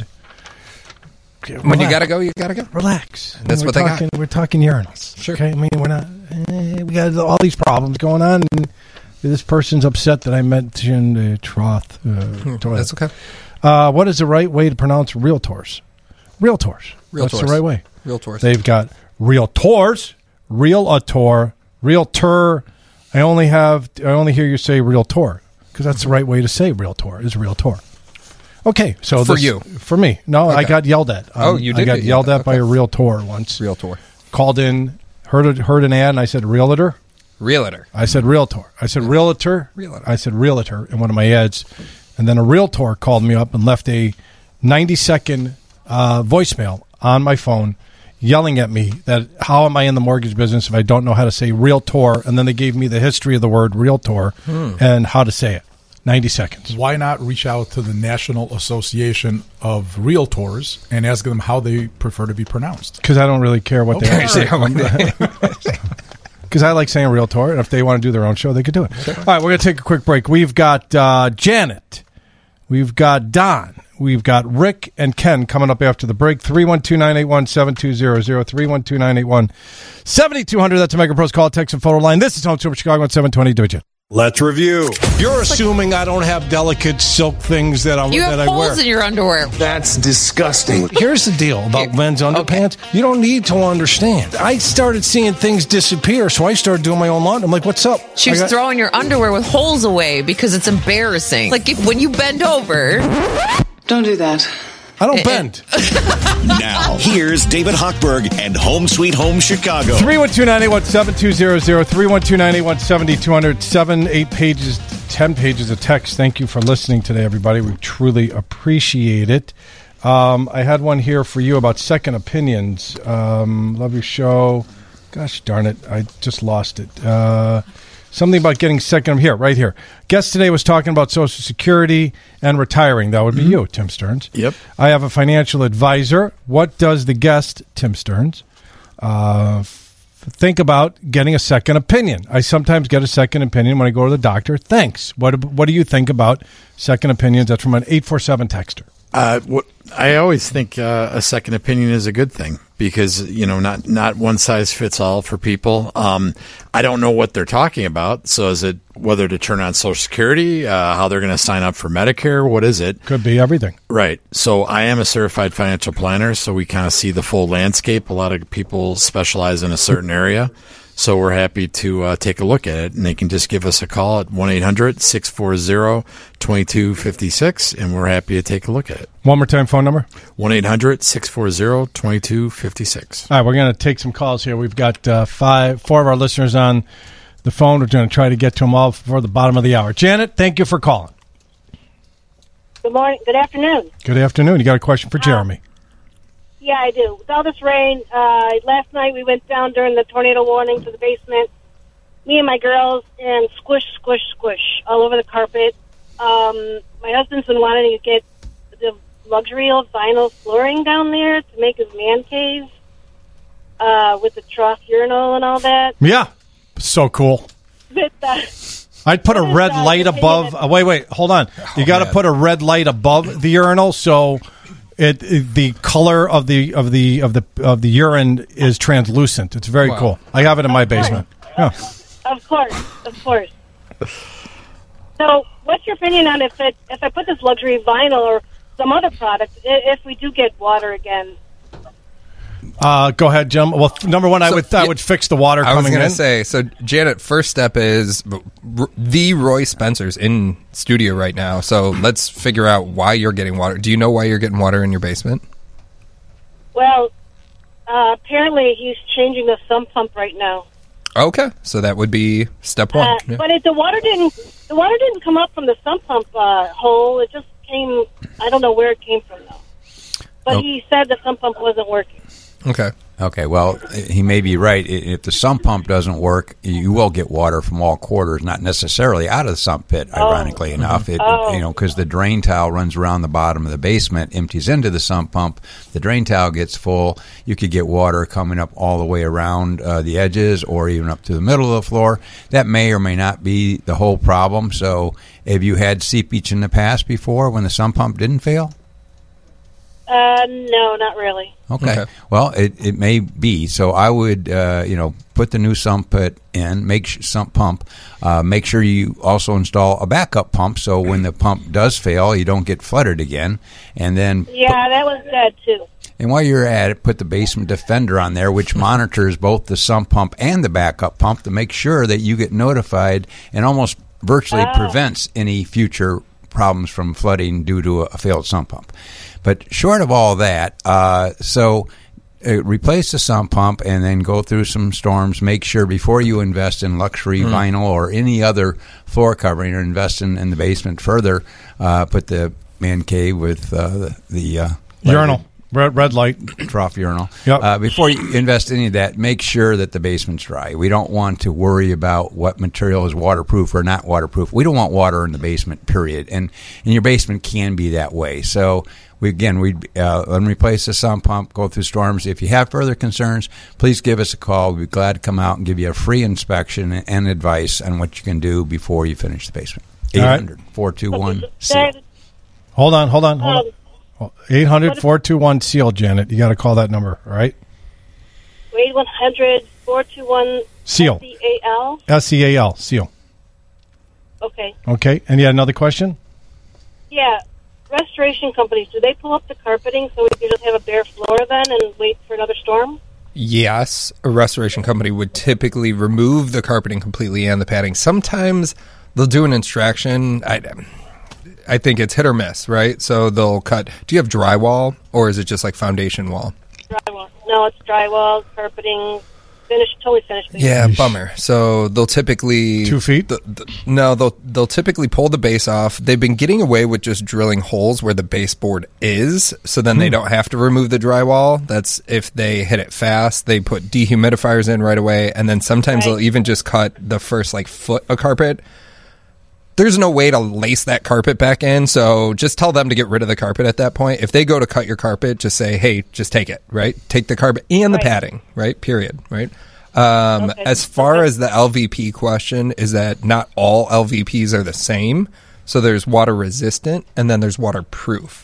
when relax. you gotta go, you gotta go. Relax. That's we're what talking, they got. We're talking urinals. Sure. Okay. I mean, we're not. Eh, we got all these problems going on, and this person's upset that I mentioned uh, Troth. Uh, That's okay. Uh, what is the right way to pronounce realtors? Realtors. Realtors. That's the right way. Realtors. They've got realtors, realtor, realtor. I only have. I only hear you say realtor because that's the right way to say realtor is realtor. Okay, so for this, you, for me, no, okay. I got yelled at. Um, oh, you did. I got yelled at okay. by a realtor once. Realtor called in, heard a, heard an ad, and I said realtor. Realtor. I said realtor. I said realtor. Realtor. I said realtor in one of my ads, and then a realtor called me up and left a ninety second uh, voicemail on my phone, yelling at me that how am I in the mortgage business if I don't know how to say realtor? And then they gave me the history of the word realtor hmm. and how to say it. ninety seconds. Why not reach out to the National Association of Realtors and ask them how they prefer to be pronounced? Because I don't really care what okay. they say. Because I like saying realtor, and if they want to do their own show, they could do it. Sure. All right, we're going to take a quick break. We've got uh, Janet. We've got Don. We've got Rick and Ken coming up after the break. three one two, nine eight one, seven two zero zero, three one two, nine eight one, seven two zero zero. That's a MegaPros call, text, and photo line. This is Home Super Chicago on seven twenty W J. Let's review. You're assuming I don't have delicate silk things that I you that have I wear. holes in your underwear. That's disgusting. Here's the deal about men's underpants. Okay. You don't need to understand. I started seeing things disappear, so I started doing my own laundry. I'm like, what's up? She was got- throwing your underwear with holes away because it's embarrassing. Like if, when you bend over. Don't do that. I don't bend. Now, here's David Hochberg and Home Sweet Home Chicago. three one two, nine eight one, seven two zero zero, three one two, nine eight one, seven two zero zero, seven, eight pages, ten pages of text. Thank you for listening today, everybody. We truly appreciate it. Um, I had one here for you about second opinions. Um, love your show. Gosh darn it. I just lost it. Uh, something about getting second. Here, right here. Guest today was talking about Social Security and retiring. That would be mm-hmm. you, Tim Stearns. Yep. I have a financial advisor. What does the guest, Tim Stearns, uh, f- think about getting a second opinion? I sometimes get a second opinion when I go to the doctor. Thanks. What What do you think about second opinions? That's from an eight four seven texter. Uh, what I always think uh, a second opinion is a good thing because, you know, not, not one size fits all for people. Um, I don't know what they're talking about. So is it whether to turn on Social Security, uh, how they're going to sign up for Medicare? What is it? Could be everything. Right. So I am a certified financial planner, so we kind of see the full landscape. A lot of people specialize in a certain area. So we're happy to uh, take a look at it, and they can just give us a call at one eight hundred six four zero two two five six, and we're happy to take a look at it. One more time, phone number? one eight hundred six four zero two two five six. All right, we're going to take some calls here. We've got uh, five, four of our listeners on the phone. We're going to try to get to them all before the bottom of the hour. Janet, thank you for calling. Good morning. Good afternoon. Good afternoon. You got a question for Jeremy? Yeah, I do. With all this rain, uh, last night we went down during the tornado warning to the basement, me and my girls, and squish, squish, squish all over the carpet. Um, my husband's been wanting to get the luxury of vinyl flooring down there to make his man cave uh, with the trough urinal and all that. Yeah. So cool. With, uh, I'd put a red uh, light above. Uh, wait, wait, hold on. You Oh, got to man. put a red light above the urinal so it, it the color of the of the of the of the urine is translucent. It's very Wow. cool. I have it in my basement. Yeah. Of course, of course. So, what's your opinion on if it if I put this luxury vinyl or some other product, i- if we do get water again? Uh, go ahead, Jim. Well, f- number one, I So, would I yeah, would fix the water I was coming going in. to say, so Janet, first step is r- the Roy Spencer's in studio right now. So let's figure out why you're getting water. Do you know why you're getting water in your basement? Well, uh, apparently he's changing the sump pump right now. Okay, so that would be step one. Uh, Yeah. But it, the water didn't the water didn't come up from the sump pump uh, hole. It just came. I don't know where it came from though. But Oh. he said the sump pump wasn't working. Okay. Okay, well, he may be right. I- If the sump pump doesn't work, you will get water from all quarters, not necessarily out of the sump pit, ironically enough. It, Oh. you know, because the drain tile runs around the bottom of the basement, empties into the sump pump. The drain tile gets full. You could get water coming up all the way around uh, the edges or even up to the middle of the floor. That may or may not be the whole problem. So have you had seepage in the past before when the sump pump didn't fail? Uh, no, not really. Okay. Well, it, it may be. So I would, uh, you know, put the new sump pit in, make sh- sump pump. Uh, make sure you also install a backup pump so when the pump does fail, you don't get flooded again. And then, Yeah, that was dead too. and while you're at it, put the Basement Defender on there, which monitors both the sump pump and the backup pump to make sure that you get notified and almost virtually Oh. prevents any future problems from flooding due to a failed sump pump. But short of all that, uh, so uh, replace the sump pump and then go through some storms. Make sure before you invest in luxury Mm. vinyl or any other floor covering or invest in, in the basement further, uh, put the man cave with uh, the, the uh, Urinal. Red, red light. trough urinal. Yep. Uh, before you invest any of that, make sure that the basement's dry. We don't want to worry about what material is waterproof or not waterproof. We don't want water in the basement, period. And, and your basement can be that way. So, we again, we uh, let them replace the sump pump, go through storms. If you have further concerns, please give us a call. We'd be glad to come out and give you a free inspection and advice on what you can do before you finish the basement. eight hundred, four two one, S E A L. That, Hold on, hold on, hold um, on. eight hundred, four two one, S E A L, Janet. You got to call that number, all right? wait, one hundred, four two one, S E A L. C A L. S E A L, S E A L. Okay. Okay, and you had another question? Yeah. Restoration companies, do they pull up the carpeting so we can just have a bare floor then and wait for another storm? Yes, a restoration company would typically remove the carpeting completely and the padding. Sometimes they'll do an extraction. I, I think it's hit or miss, right? So they'll cut. Do you have drywall or is it just like foundation wall? Drywall. No, it's drywall, carpeting, finished, totally finished. Yeah, bummer. So they'll typically Two feet? th- th- no, they'll they'll typically pull the base off. They've been getting away with just drilling holes where the baseboard is, so then they Hmm. don't have to remove the drywall. That's if they hit it fast. They put dehumidifiers in right away, and then sometimes they'll even just cut the first like foot of carpet. There's no way to lace that carpet back in, so just tell them to get rid of the carpet at that point. If they go to cut your carpet, just say, hey, just take it, right? Take the carpet and the padding, right? Period, right? Um, Okay. As far as the L V P question, is that not all L V Ps are the same. So there's water resistant and then there's waterproof.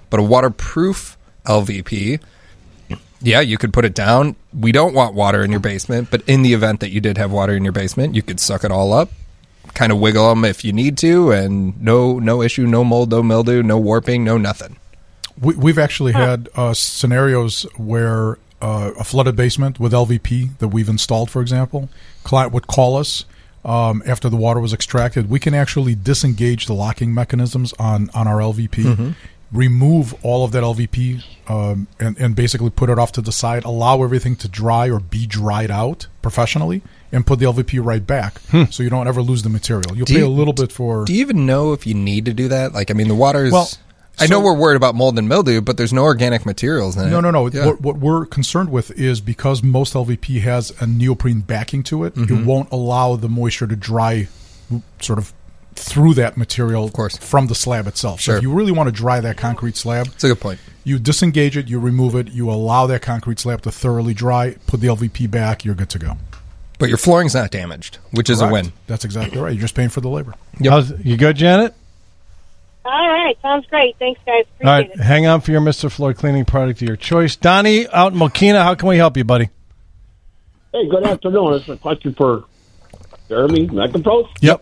But a waterproof L V P, yeah, you could put it down. We don't want water in your basement, but in the event that you did have water in your basement, you could suck it all up, kind of wiggle them if you need to, and no no issue, no mold, no mildew, no warping, no nothing. We, we've actually had uh, scenarios where uh, a flooded basement with L V P that we've installed, for example, client would call us um, after the water was extracted. We can actually disengage the locking mechanisms on, on our L V P, mm-hmm. remove all of that L V P, um, and, and basically put it off to the side, allow everything to dry or be dried out professionally, and put the L V P right back, hmm. so you don't ever lose the material. You'll do pay you, a little bit for... Do you even know if you need to do that? Like, I mean, the water is... Well, I so, know we're worried about mold and mildew, but there's no organic materials in it. No, no, no. Yeah. What, what we're concerned with is because most L V P has a neoprene backing to it, mm-hmm. it won't allow the moisture to dry sort of through that material of course. From the slab itself. Sure. So if you really want to dry that concrete slab... That's a good point. You disengage it, you remove it, you allow that concrete slab to thoroughly dry, put the L V P back, you're good to go. But your flooring's not damaged, which is Correct. a win. That's exactly right. You're just paying for the labor. Yep. How's, you good, Janet? All right. Sounds great. Thanks, guys. Appreciate All right. it. Hang on for your Mister Floor cleaning product of your choice. Donnie out in Mokina, how can we help you, buddy? Hey, good afternoon. This is a question for Jeremy MegaPros. Yep.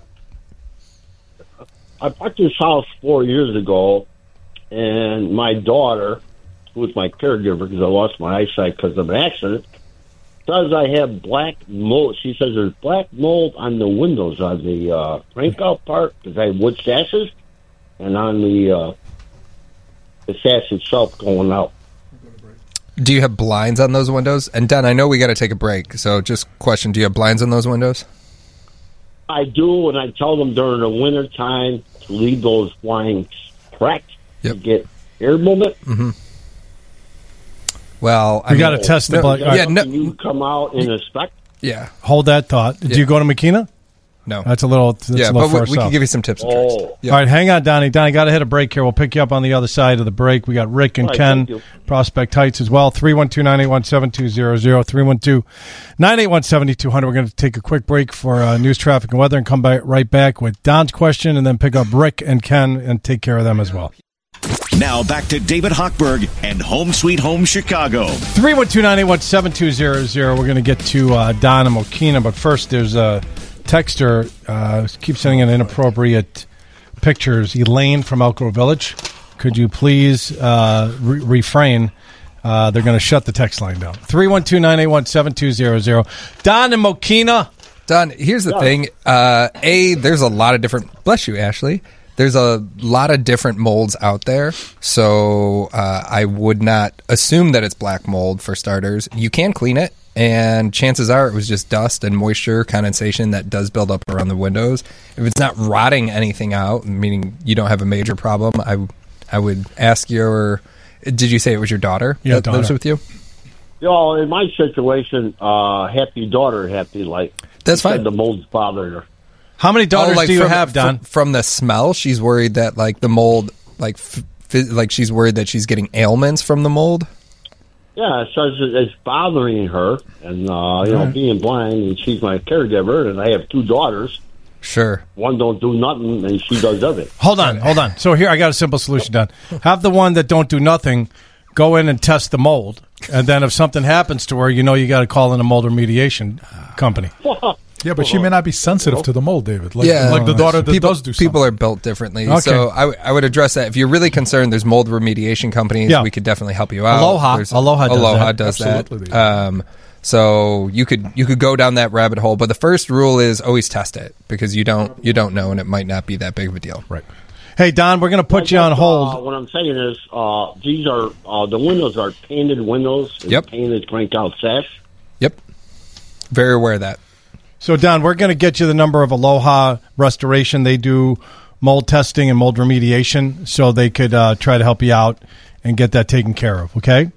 I bought this house four years ago, and my daughter, who was my caregiver because I lost my eyesight because of an accident, says I have black mold. She says there's black mold on the windows on the uh, crank-out part because I have wood sashes, and on the uh, the sash itself going out. Do you have blinds on those windows? And Don, I know we got to take a break, so just question: do you have blinds on those windows? I do, and I tell them during the winter time to leave those blinds cracked yep. to get air movement. Mm-hmm. Well, I we got to test the blind. Yeah, no, you come out and inspect. Yeah, hold that thought. Yeah. Do you go to Mokina? No, that's a little. That's yeah, a little but we, we can give you some tips and tricks. Oh. Yep. All right, hang on, Donnie. Donnie, got to hit a break here. We'll pick you up on the other side of the break. We got Rick and right, Ken, Prospect Heights as well. three one two, nine eight one, seven two zero zero, three one two, nine eight one, seven two zero zero. We're going to take a quick break for uh, news, traffic, and weather and come back right back with Don's question and then pick up Rick and Ken and take care of them as well. Now back to David Hochberg and Home Sweet Home Chicago. three one two, nine eight one, seven two zero zero. We're going to get to uh, Don and Mokina, but first there's a texter uh, keeps sending in inappropriate pictures. Elaine from Elk Grove Village, could you please uh, re- refrain? Uh, they're going to shut the text line down. three one two, nine eight one, seven two zero zero. Don and Mokina. Don, here's the thing. Uh, a, there's a lot of different... Bless you, Ashley. There's a lot of different molds out there, so uh, I would not assume that it's black mold for starters. You can clean it, and chances are it was just dust and moisture condensation that does build up around the windows. If it's not rotting anything out, meaning you don't have a major problem, I, I would ask your... Did you say it was your daughter yeah, that daughter. lives with you? You know, in my situation, uh, happy daughter, happy life. That's fine. The mold's bothering her. How many daughters oh, like do you from, have, Don? From, from the smell, she's worried that like the mold, like f- f- like she's worried that she's getting ailments from the mold. Yeah, it says it's bothering her, and uh, you know, Right. being blind, and she's my caregiver, and I have two daughters. Sure. One don't do nothing, and she does everything. Hold on, hold on. So here, I got a simple solution, Don. Have the one that don't do nothing go in and test the mold, and then if something happens to her, you know you got to call in a mold remediation company. Yeah, but she may not be sensitive to the mold, David. Like, yeah, like the daughter that people, does do something. People are built differently. Okay. So I, w- I would address that. If you're really concerned, there's mold remediation companies. Yeah. We could definitely help you out. Aloha. There's- Aloha does Aloha that. does Absolutely. that. Um, so you could you could go down that rabbit hole. But the first rule is always test it because you don't you don't know and it might not be that big of a deal. Right. Hey, Don, we're going to put you on hold. Uh, what I'm saying is, uh, these are uh, the windows are painted windows. It's Yep. Painted crank out sash. Yep. Very aware of that. So, Don, we're going to get you the number of Aloha Restoration. They do mold testing and mold remediation, so they could uh, try to help you out and get that taken care of, okay?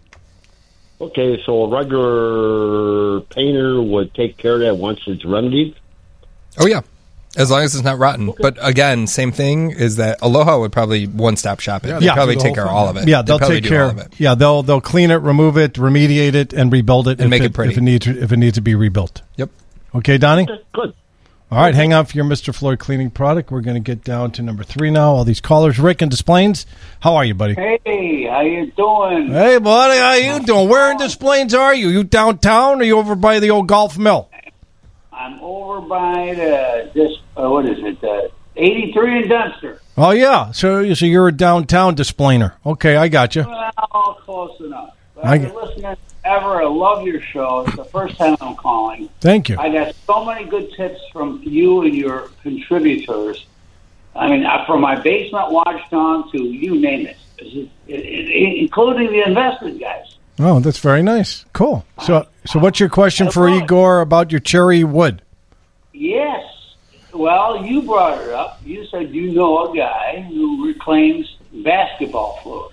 Okay, so a regular painter would take care of that once it's remedied. Oh, yeah. As long as it's not rotten. Okay. But again, same thing is that Aloha would probably one-stop shop it. Yeah, They'd yeah. probably the take care whole of all thing. of it. Yeah, they'll They'd probably take do care all of it. Yeah, they'll they'll clean it, remove it, remediate it, and rebuild it And if make it pretty. if it needs if it needs to be rebuilt. Yep. Okay, Donnie? Okay, good. All right, hang on for your Mister Floyd cleaning product. We're going to get down to number three now. All these callers. Rick in Des Plaines, how are you, buddy? Hey, how you doing? Hey, buddy, how you doing? Where in Des Plaines are you? You downtown or you over by the old golf mill? I'm over by the, this, uh, what is it, uh, eighty-three in Dunster. Oh, yeah. So, so you're a downtown displainer. Okay, I got you. Well, close enough. But I I've been listening ever. I love your show. It's the first time I'm calling. Thank you. I got so many good tips from you and your contributors. I mean, uh, from my basement watchdog to you name it, it, it, it including the investment guys. Oh, that's very nice. Cool. So, so what's your question for Igor about your cherry wood? Yes. Well, you brought it up. You said you know a guy who reclaims basketball floors.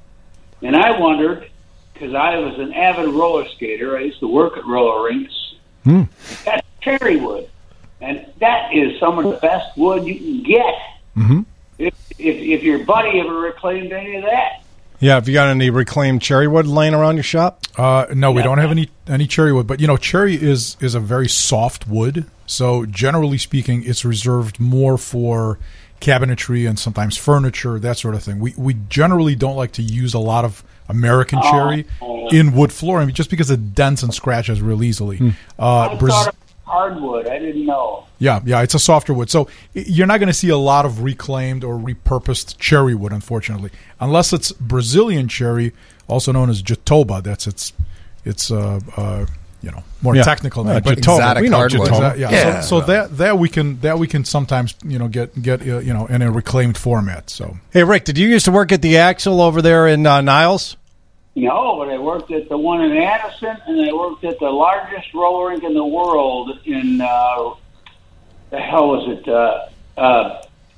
And I wondered, because I was an avid roller skater, I used to work at roller rinks. Hmm. That's cherry wood. And that is some of the best wood you can get. Mm-hmm. If, if, if your buddy ever reclaimed any of that. Yeah, have you got any reclaimed cherry wood laying around your shop? Uh, no, we don't have any any cherry wood. But, you know, cherry is, is a very soft wood. So, generally speaking, it's reserved more for cabinetry and sometimes furniture, that sort of thing. We we generally don't like to use a lot of American Oh. cherry in wood flooring just because it dents and scratches real easily. Hmm. Uh, I Braz- thought it was hardwood. I didn't know. Yeah, yeah, it's a softer wood. So y- you're not going to see a lot of reclaimed or repurposed cherry wood, unfortunately, unless it's Brazilian cherry, also known as Jatoba. That's its, it's uh, uh, you know, more Yeah. technical Yeah, name. But Jatoba. Exotic we know hardwood. Jatoba. Yeah. Yeah. So, so that that we can that we can sometimes you know get get uh, you know in a reclaimed format. So Hey, Rick, did you used to work at the Axle over there in uh, Niles? No, but I worked at the one in Addison, and I worked at the largest roller rink in the world in, uh, the hell was it, uh, uh,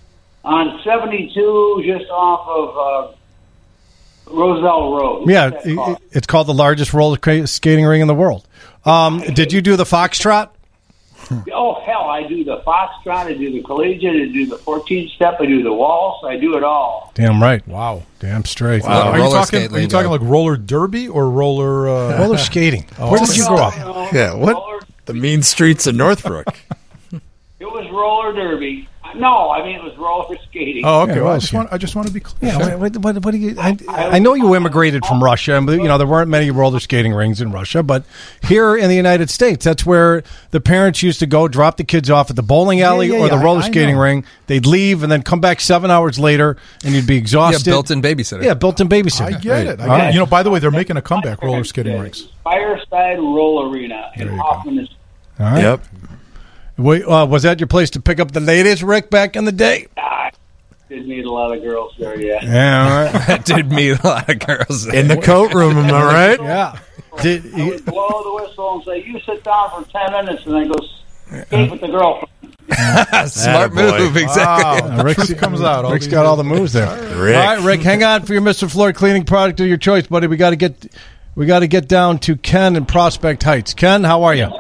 on seventy-two, just off of uh, Roselle Road. Yeah, What's that it, called? it- it's called the largest roller ca- skating ring in the world. Um, did you do the Foxtrot? Oh, hell, I do the Foxtrot, I do the Collegiate, I do the fourteen-step, I do the waltz, I do it all. Damn right. Wow. Damn straight. Wow. Are you talking? Are you talking like roller derby or roller uh, Roller skating. Oh, Where did you grow up? Yeah, what? The mean streets of Northbrook. It was roller derby. No, I mean, it was roller skating. Oh, okay. Yeah, well, I well, just yeah. want I just want to be clear. Yeah, what, what, what do you? I, I know you immigrated from Russia, and you know there weren't many roller skating rings in Russia, but here in the United States, that's where the parents used to go, drop the kids off at the bowling alley yeah, or the yeah, roller I- I skating know. ring. They'd leave and then come back seven hours later, and you'd be exhausted. Yeah, built-in babysitter. Yeah, built-in babysitter. I get Right. it. I All get it. right. You know, by the way, they're making a comeback. Roller skating rinks. Fireside Roll Arena in Hoffman. Is- All right. Yep. Wait, uh, was that your place to pick up the ladies, Rick, back in the day? I did meet a lot of girls there, yeah. Yeah, all right. That did meet a lot of girls. In the coat room, am I right? Yeah. Did, I would blow the whistle and say, "You sit down for ten minutes," and then go skate with the girlfriend. Smart Attaboy. move, exactly. Wow. The truth comes out. All Rick's these got days. all the moves there. Rick. All right, Rick, hang on for your Mister Floyd cleaning product of your choice, buddy. We got to get we got to get down to Ken in Prospect Heights. Ken, how are you?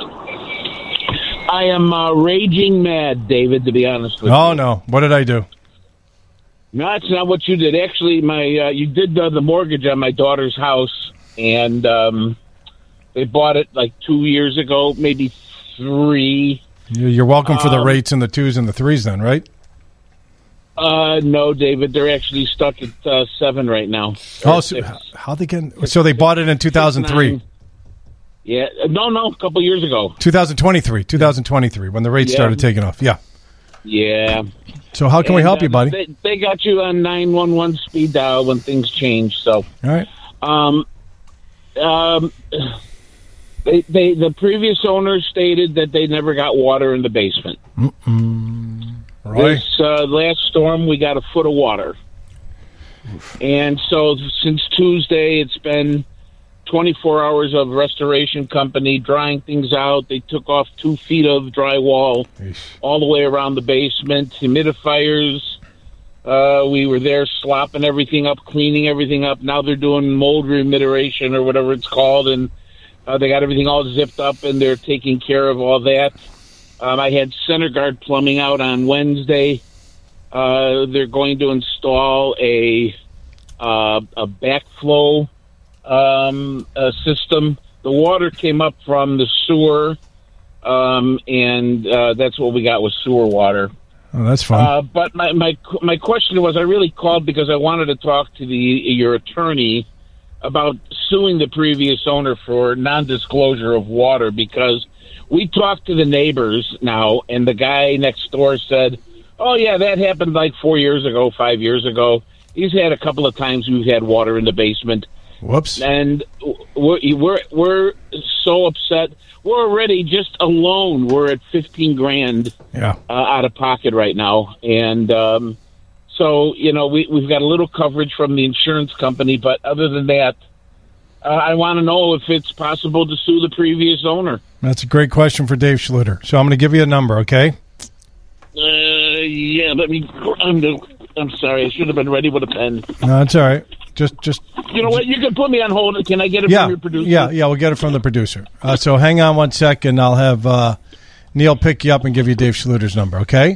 I am uh, raging mad, David, to be honest with Oh you. no, what did I do? No, that's not what you did. Actually, my uh, you did uh, the mortgage on my daughter's house, and um, they bought it like two years ago, maybe three. You- You're welcome for the Um, rates and the twos and the threes, then, right? Uh, no, David, they're actually stuck at uh, seven right now. Oh, Or so six. how they get? So they bought it in two thousand three, Nine. Yeah, no, no, a couple years ago. two thousand twenty-three, two thousand twenty-three, when the rates Yeah. started taking off. Yeah. Yeah. So how can we And, help you, uh, buddy? They, they got you on nine one one speed dial when things change. So, All right. um, um, they, they the previous owner stated that they never got water in the basement. Right. This uh, last storm, we got a foot of water, and so since Tuesday, it's been twenty-four hours of restoration company drying things out. They took off two feet of drywall all the way around the basement, humidifiers. Uh, we were there slopping everything up, cleaning everything up. Now they're doing mold remediation or whatever it's called, and uh, they got everything all zipped up, and they're taking care of all that. Um, I had Center Guard Plumbing out on Wednesday. Uh, they're going to install a uh, a backflow um, uh, system. The water came up from the sewer um, and uh, that's what we got with sewer water. Oh, that's fun. Uh, but my, my my question was, I really called because I wanted to talk to the your attorney about suing the previous owner for non-disclosure of water, because we talked to the neighbors now, and the guy next door said, oh, yeah, that happened like four years ago, five years ago. He's had a couple of times we've had water in the basement. Whoops. And we're, we're, we're so upset. We're already just alone. We're at fifteen grand yeah. uh, out of pocket right now. And um, so, you know, we, we've got a little coverage from the insurance company. But other than that, uh, I want to know if it's possible to sue the previous owner. That's a great question for Dave Schluter. So I'm going to give you a number, okay? Uh, yeah, let me. I'm, the, I'm sorry. I should have been ready with a pen. No, that's all right. Just, just. You know what? You can put me on hold. Can I get it yeah, from your producer? Yeah, yeah. We'll get it from the producer. Uh, so hang on one second. I'll have uh, Neil pick you up and give you Dave Schluter's number. Okay.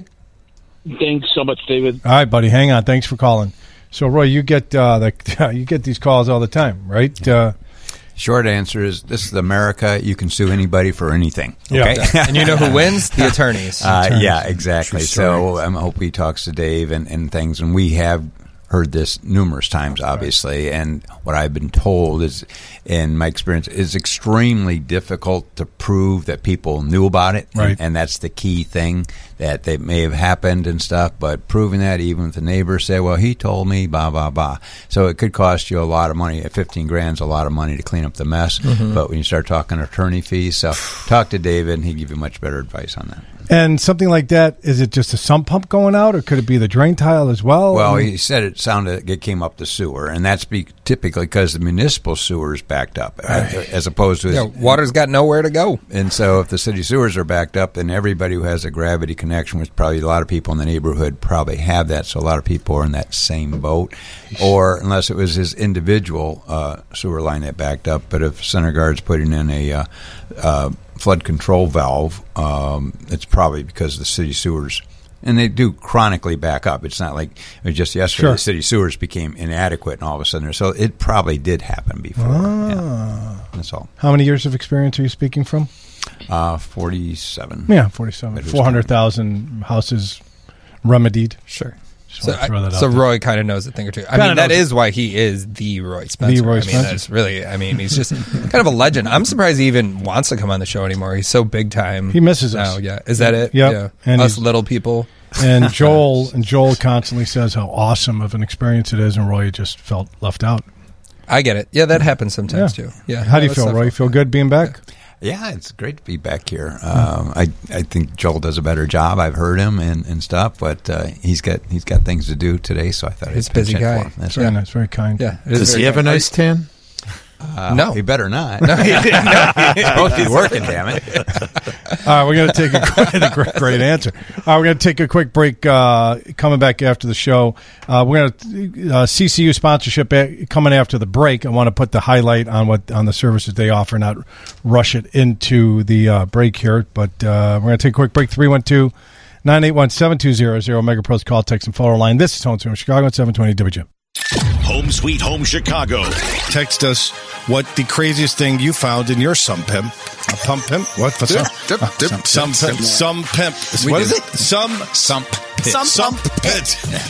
Thanks so much, David. All right, buddy. Hang on. Thanks for calling. So, Roy, you get uh, the you get these calls all the time, right? Uh, Short answer is, this is America. You can sue anybody for anything. Okay? Yeah. And you know who wins? The attorneys. Uh, attorneys. Yeah, exactly. So um, I hope he talks to Dave and, and things. And we have heard this numerous times, obviously. Right. And what I've been told is, in my experience, is extremely difficult to prove that people knew about it. Right. And, and that's the key thing, that they may have happened and stuff. But proving that, even if the neighbors say, well, he told me, blah, blah, blah. So it could cost you a lot of money. fifteen grand is a lot of money to clean up the mess. Mm-hmm. But when you start talking attorney fees, so talk to David, and he'll give you much better advice on that. And something like that, is it just a sump pump going out, or could it be the drain tile as well? Well, I mean, he said it sounded it came up the sewer, and that's be, typically because the municipal sewer is backed up, right. as opposed to... Yeah, water's got nowhere to go. And so if the city sewers are backed up, then everybody who has a gravity connection, which probably a lot of people in the neighborhood probably have that, so a lot of people are in that same boat. Or unless it was his individual uh, sewer line that backed up, but if Center Guard's putting in a... Uh, uh, flood control valve, um, it's probably because the city sewers, and they do chronically back up. It's not like it was just yesterday Sure. the city sewers became inadequate and all of a sudden. So it probably did happen before. Ah. Yeah, that's all. How many years of experience are you speaking from? Uh, forty-seven. Yeah, forty-seven. four hundred thousand houses remedied. Sure. So, I, so Roy kind of knows a thing or two. I Kinda mean, that knows is why he is the Roy Spencer. The Roy I mean, Spencer. that's really, I mean, he's just kind of a legend. I'm surprised he even wants to come on the show anymore. He's so big time. He misses now, us. Yeah. Is that it? Yep. Yeah. And us he's- little people. And Joel and Joel constantly says how awesome of an experience it is, and Roy just felt left out. I get it. Yeah, that happens sometimes Yeah. too. Yeah. How do you No, feel, that's Roy? You feel good being back? Yeah, it's great to be back here. Um, I I think Joel does a better job. I've heard him and, and stuff, but uh, he's got he's got things to do today, so I thought He's I'd a busy pitch in guy. for him. That's Very right. nice, very kind. Yeah. it is Does very he have a kind. nice tan? Uh, No. he better not. No, he didn't. No, he He's supposed to be working, damn it. All right, we're going to take a quick, great, great answer. All right, we're going to take a quick break. Uh, coming back after the show, uh, we're going to uh, C C U sponsorship a- coming after the break. I want to put the highlight on what on the services they offer, not rush it into the uh, break here. But uh, we're going to take a quick break. three one two, nine eight one, seven two zero zero MegaPro's call, text, and photo line. This is Home Sweet Chicago at seven twenty W J M. Home Sweet Home Chicago. Text us what the craziest thing you found in your sum pimp. A pump pimp? What? For some? Dip, dip, dip, Some dip, pimp. dip. Some pimp. We What did. is it? Some Sump pit. Some, some pit.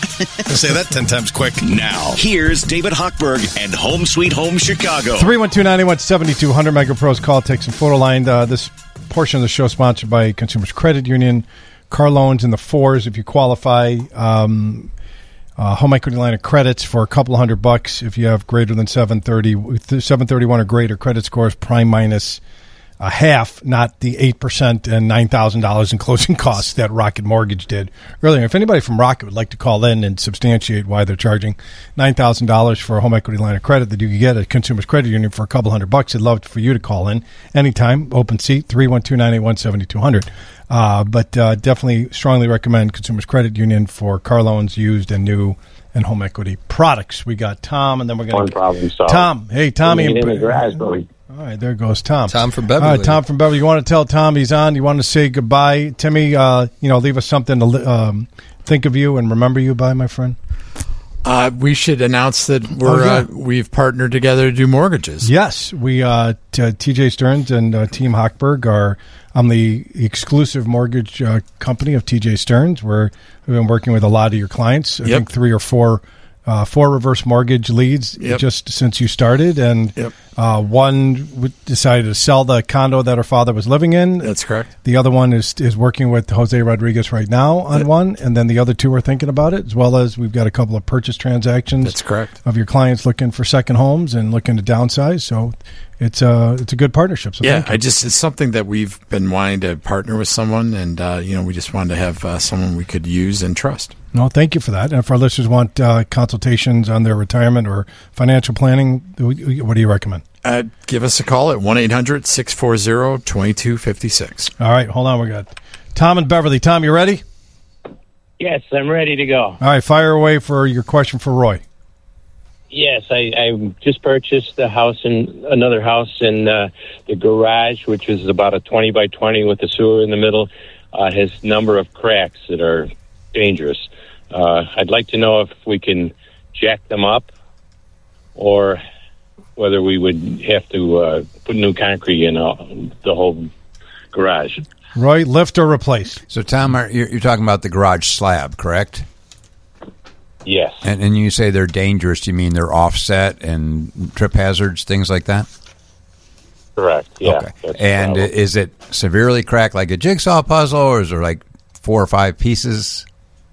Say that ten times quick. Now, here's David Hochberg and Home Sweet Home Chicago. three one two, nine eight one, seven two zero zero MegaPro's call, text, and photo line. Uh, this portion of the show sponsored by Consumers Credit Union. Car loans in the fours if you qualify. Um, uh, home equity line of credits for a couple hundred bucks if you have greater than seven thirty, seven thirty-one or greater credit scores, prime minus a half, not the eight percent and nine thousand dollars in closing costs that Rocket Mortgage did earlier. If anybody from Rocket would like to call in and substantiate why they're charging nine thousand dollars for a home equity line of credit that you can get at Consumers Credit Union for a couple hundred bucks, I'd love for you to call in anytime. Open seat, three one two, nine eight one, seven two zero zero. Uh, but uh, definitely strongly recommend Consumers Credit Union for car loans, used and new, and home equity products. We got Tom, and then we're going One to... problem solved. Tom. Hey, Tommy. In the garage, but we All right, there goes Tom. Tom from Beverly. All right, Tom from Beverly. You want to tell Tom he's on? You want to say goodbye? Timmy, uh, you know, leave us something to li- um, think of you and remember you by, my friend. Uh, we should announce that we're Oh, yeah. uh, we've partnered together to do mortgages. Yes, we uh, t- T J Stearns and uh, Team Hochberg are. I'm the exclusive mortgage uh, company of T J Stearns. We're, we've been working with a lot of your clients. I Yep. think three or four, uh, four reverse mortgage leads Yep. just since you started, and Yep. uh, one w- decided to sell the condo that her father was living in. That's correct. The other one is is working with Jose Rodriguez right now on Yep. one, and then the other two are thinking about it, as well as we've got a couple of purchase transactions. That's correct. Of your clients looking for second homes and looking to downsize. So it's a it's a good partnership. So Yeah, thank you. I just it's something that we've been wanting to partner with someone, and uh, you know, we just wanted to have uh, someone we could use and trust. No, thank you for that. And if our listeners want uh, consultations on their retirement or financial planning, what do you recommend? Uh, give us a call at one eight hundred six four zero two two five six. All right, hold on. We got Tom and Beverly. Tom, you ready? Yes, I'm ready to go. All right, fire away for your question for Roy. Yes, I, I just purchased a house in another house in uh, the garage, which is about a twenty by twenty with a sewer in the middle. Uh, has a number of cracks that are dangerous. Uh, I'd like to know if we can jack them up, or whether we would have to uh, put new concrete in uh, the whole garage. Roy, lift or replace? So, Tom, are, you're, you're talking about the garage slab, correct? Yes. And, and you say they're dangerous. Do you mean they're offset and trip hazards, things like that? Correct. Yeah. Okay. That's the And problem. is it severely cracked like a jigsaw puzzle, or is there like four or five pieces?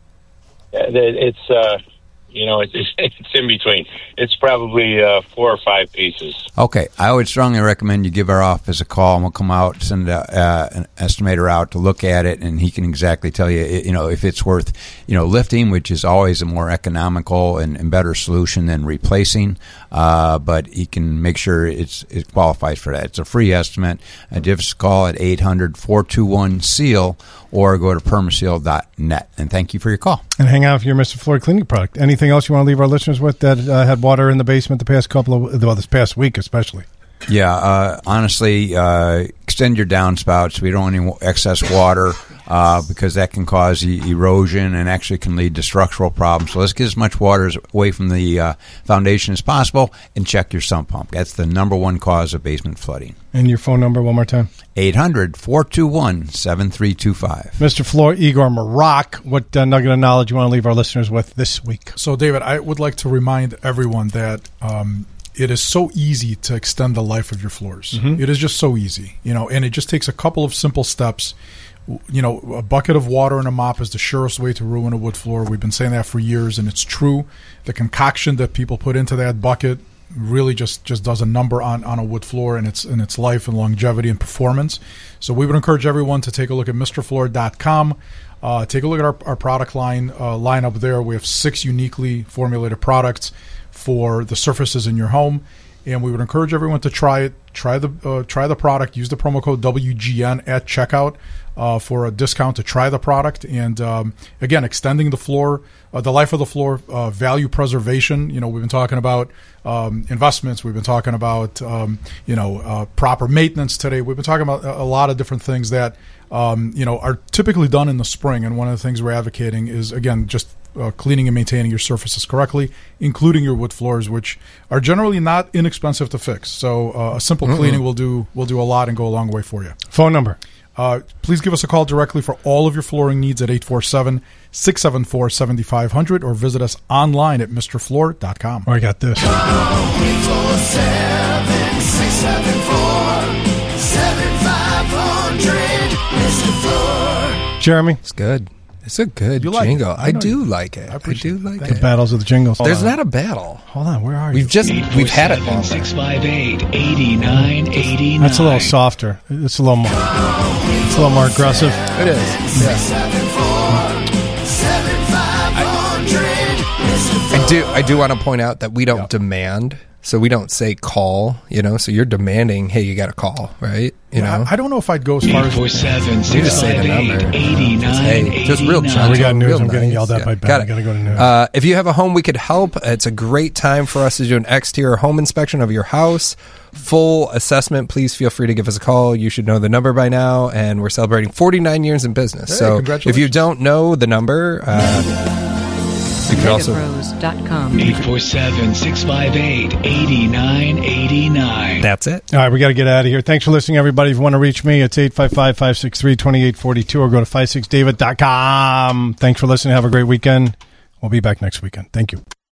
Uh, It's, uh, you know, it's, it's in between. It's probably uh, four or five pieces. Okay, I would strongly recommend you give our office a call, and we'll come out, send a, uh, an estimator out to look at it, and he can exactly tell you, you know, if it's worth, you know, lifting, which is always a more economical and, and better solution than replacing. Uh, but he can make sure it's it qualifies for that. It's a free estimate. Uh, give us a call at eight hundred four two one SEAL or go to permaseal dot net. And thank you for your call. And hang out for your Mister Floyd cleaning product. Anything else you want to leave our listeners with that uh, had water in the basement the past couple of, well, this past week especially? Yeah, uh, honestly, uh, extend your downspouts. We don't want any excess water uh, because that can cause e- erosion and actually can lead to structural problems. So let's get as much water as, away from the uh, foundation as possible, and check your sump pump. That's the number one cause of basement flooding. And your phone number one more time? eight hundred four two one seven three two five. Mister Floyd, Igor Marak, what uh, nugget of knowledge you want to leave our listeners with this week? So, David, I would like to remind everyone that um, it is so easy to extend the life of your floors. Mhm. It is just so easy, you know, and it just takes a couple of simple steps. You know, a bucket of water and a mop is the surest way to ruin a wood floor. We've been saying that for years, and it's true. The concoction that people put into that bucket really just, just does a number on, on a wood floor and its and its life and longevity and performance. So we would encourage everyone to take a look at Mr Floor dot com. Uh, take a look at our, our product line uh, line up there. We have six uniquely formulated products for the surfaces in your home, and we would encourage everyone to try it. Try the uh, try the product. Use the promo code W G N at checkout uh, for a discount to try the product. And um, again, extending the floor, uh, the life of the floor, uh, value preservation. You know, we've been talking about um, investments. We've been talking about um, you know uh, proper maintenance today. We've been talking about a, a lot of different things that um, you know are typically done in the spring. And one of the things we're advocating is again just Uh, cleaning and maintaining your surfaces correctly, including your wood floors, which are generally not inexpensive to fix. So uh, a simple Mm-mm. cleaning will do will do a lot and go a long way for you. Phone number. Uh, please give us a call directly for all of your flooring needs at eight four seven, six seven four, seven five zero zero or visit us online at Mr Floor dot com. Oh, I got this. eight four seven, six seven four, seven five zero zero Mister Floor. Jeremy? It's good. It's a good You like jingle. it. I I, know do you- like it. I, do like The it. battles of the jingles. There's Hold not on. a battle. Hold on, where are We've you? just we've had it longer. six five eight, eight nine eight nine. That's a little softer. It's a little more. It's a little more aggressive. It is. I do. I do want to point out that we don't demand, so we don't say call. You know, so you're demanding. Hey, you got to call, right? You Yeah, know. I, I don't know if I'd go as far as four seven, You just say the number. Hey, just real gentle. We got news. real I'm getting nice. yelled at Yeah. by Ben. Got I it. got to go to news. Uh, if you have a home we could help, it's a great time for us to do an exterior home inspection of your house. Full assessment. Please feel free to give us a call. You should know the number by now, and we're celebrating forty-nine years in business. Hey, so if congratulations. you don't know the number, uh, You could also Megapros dot com. eight four seven, six five eight, eight nine eight nine. That's it. All right, we got to get out of here. Thanks for listening, everybody. If you want to reach me, it's eight five five, five six three, two eight four two or go to five six david dot com. Thanks for listening. Have a great weekend. We'll be back next weekend. Thank you.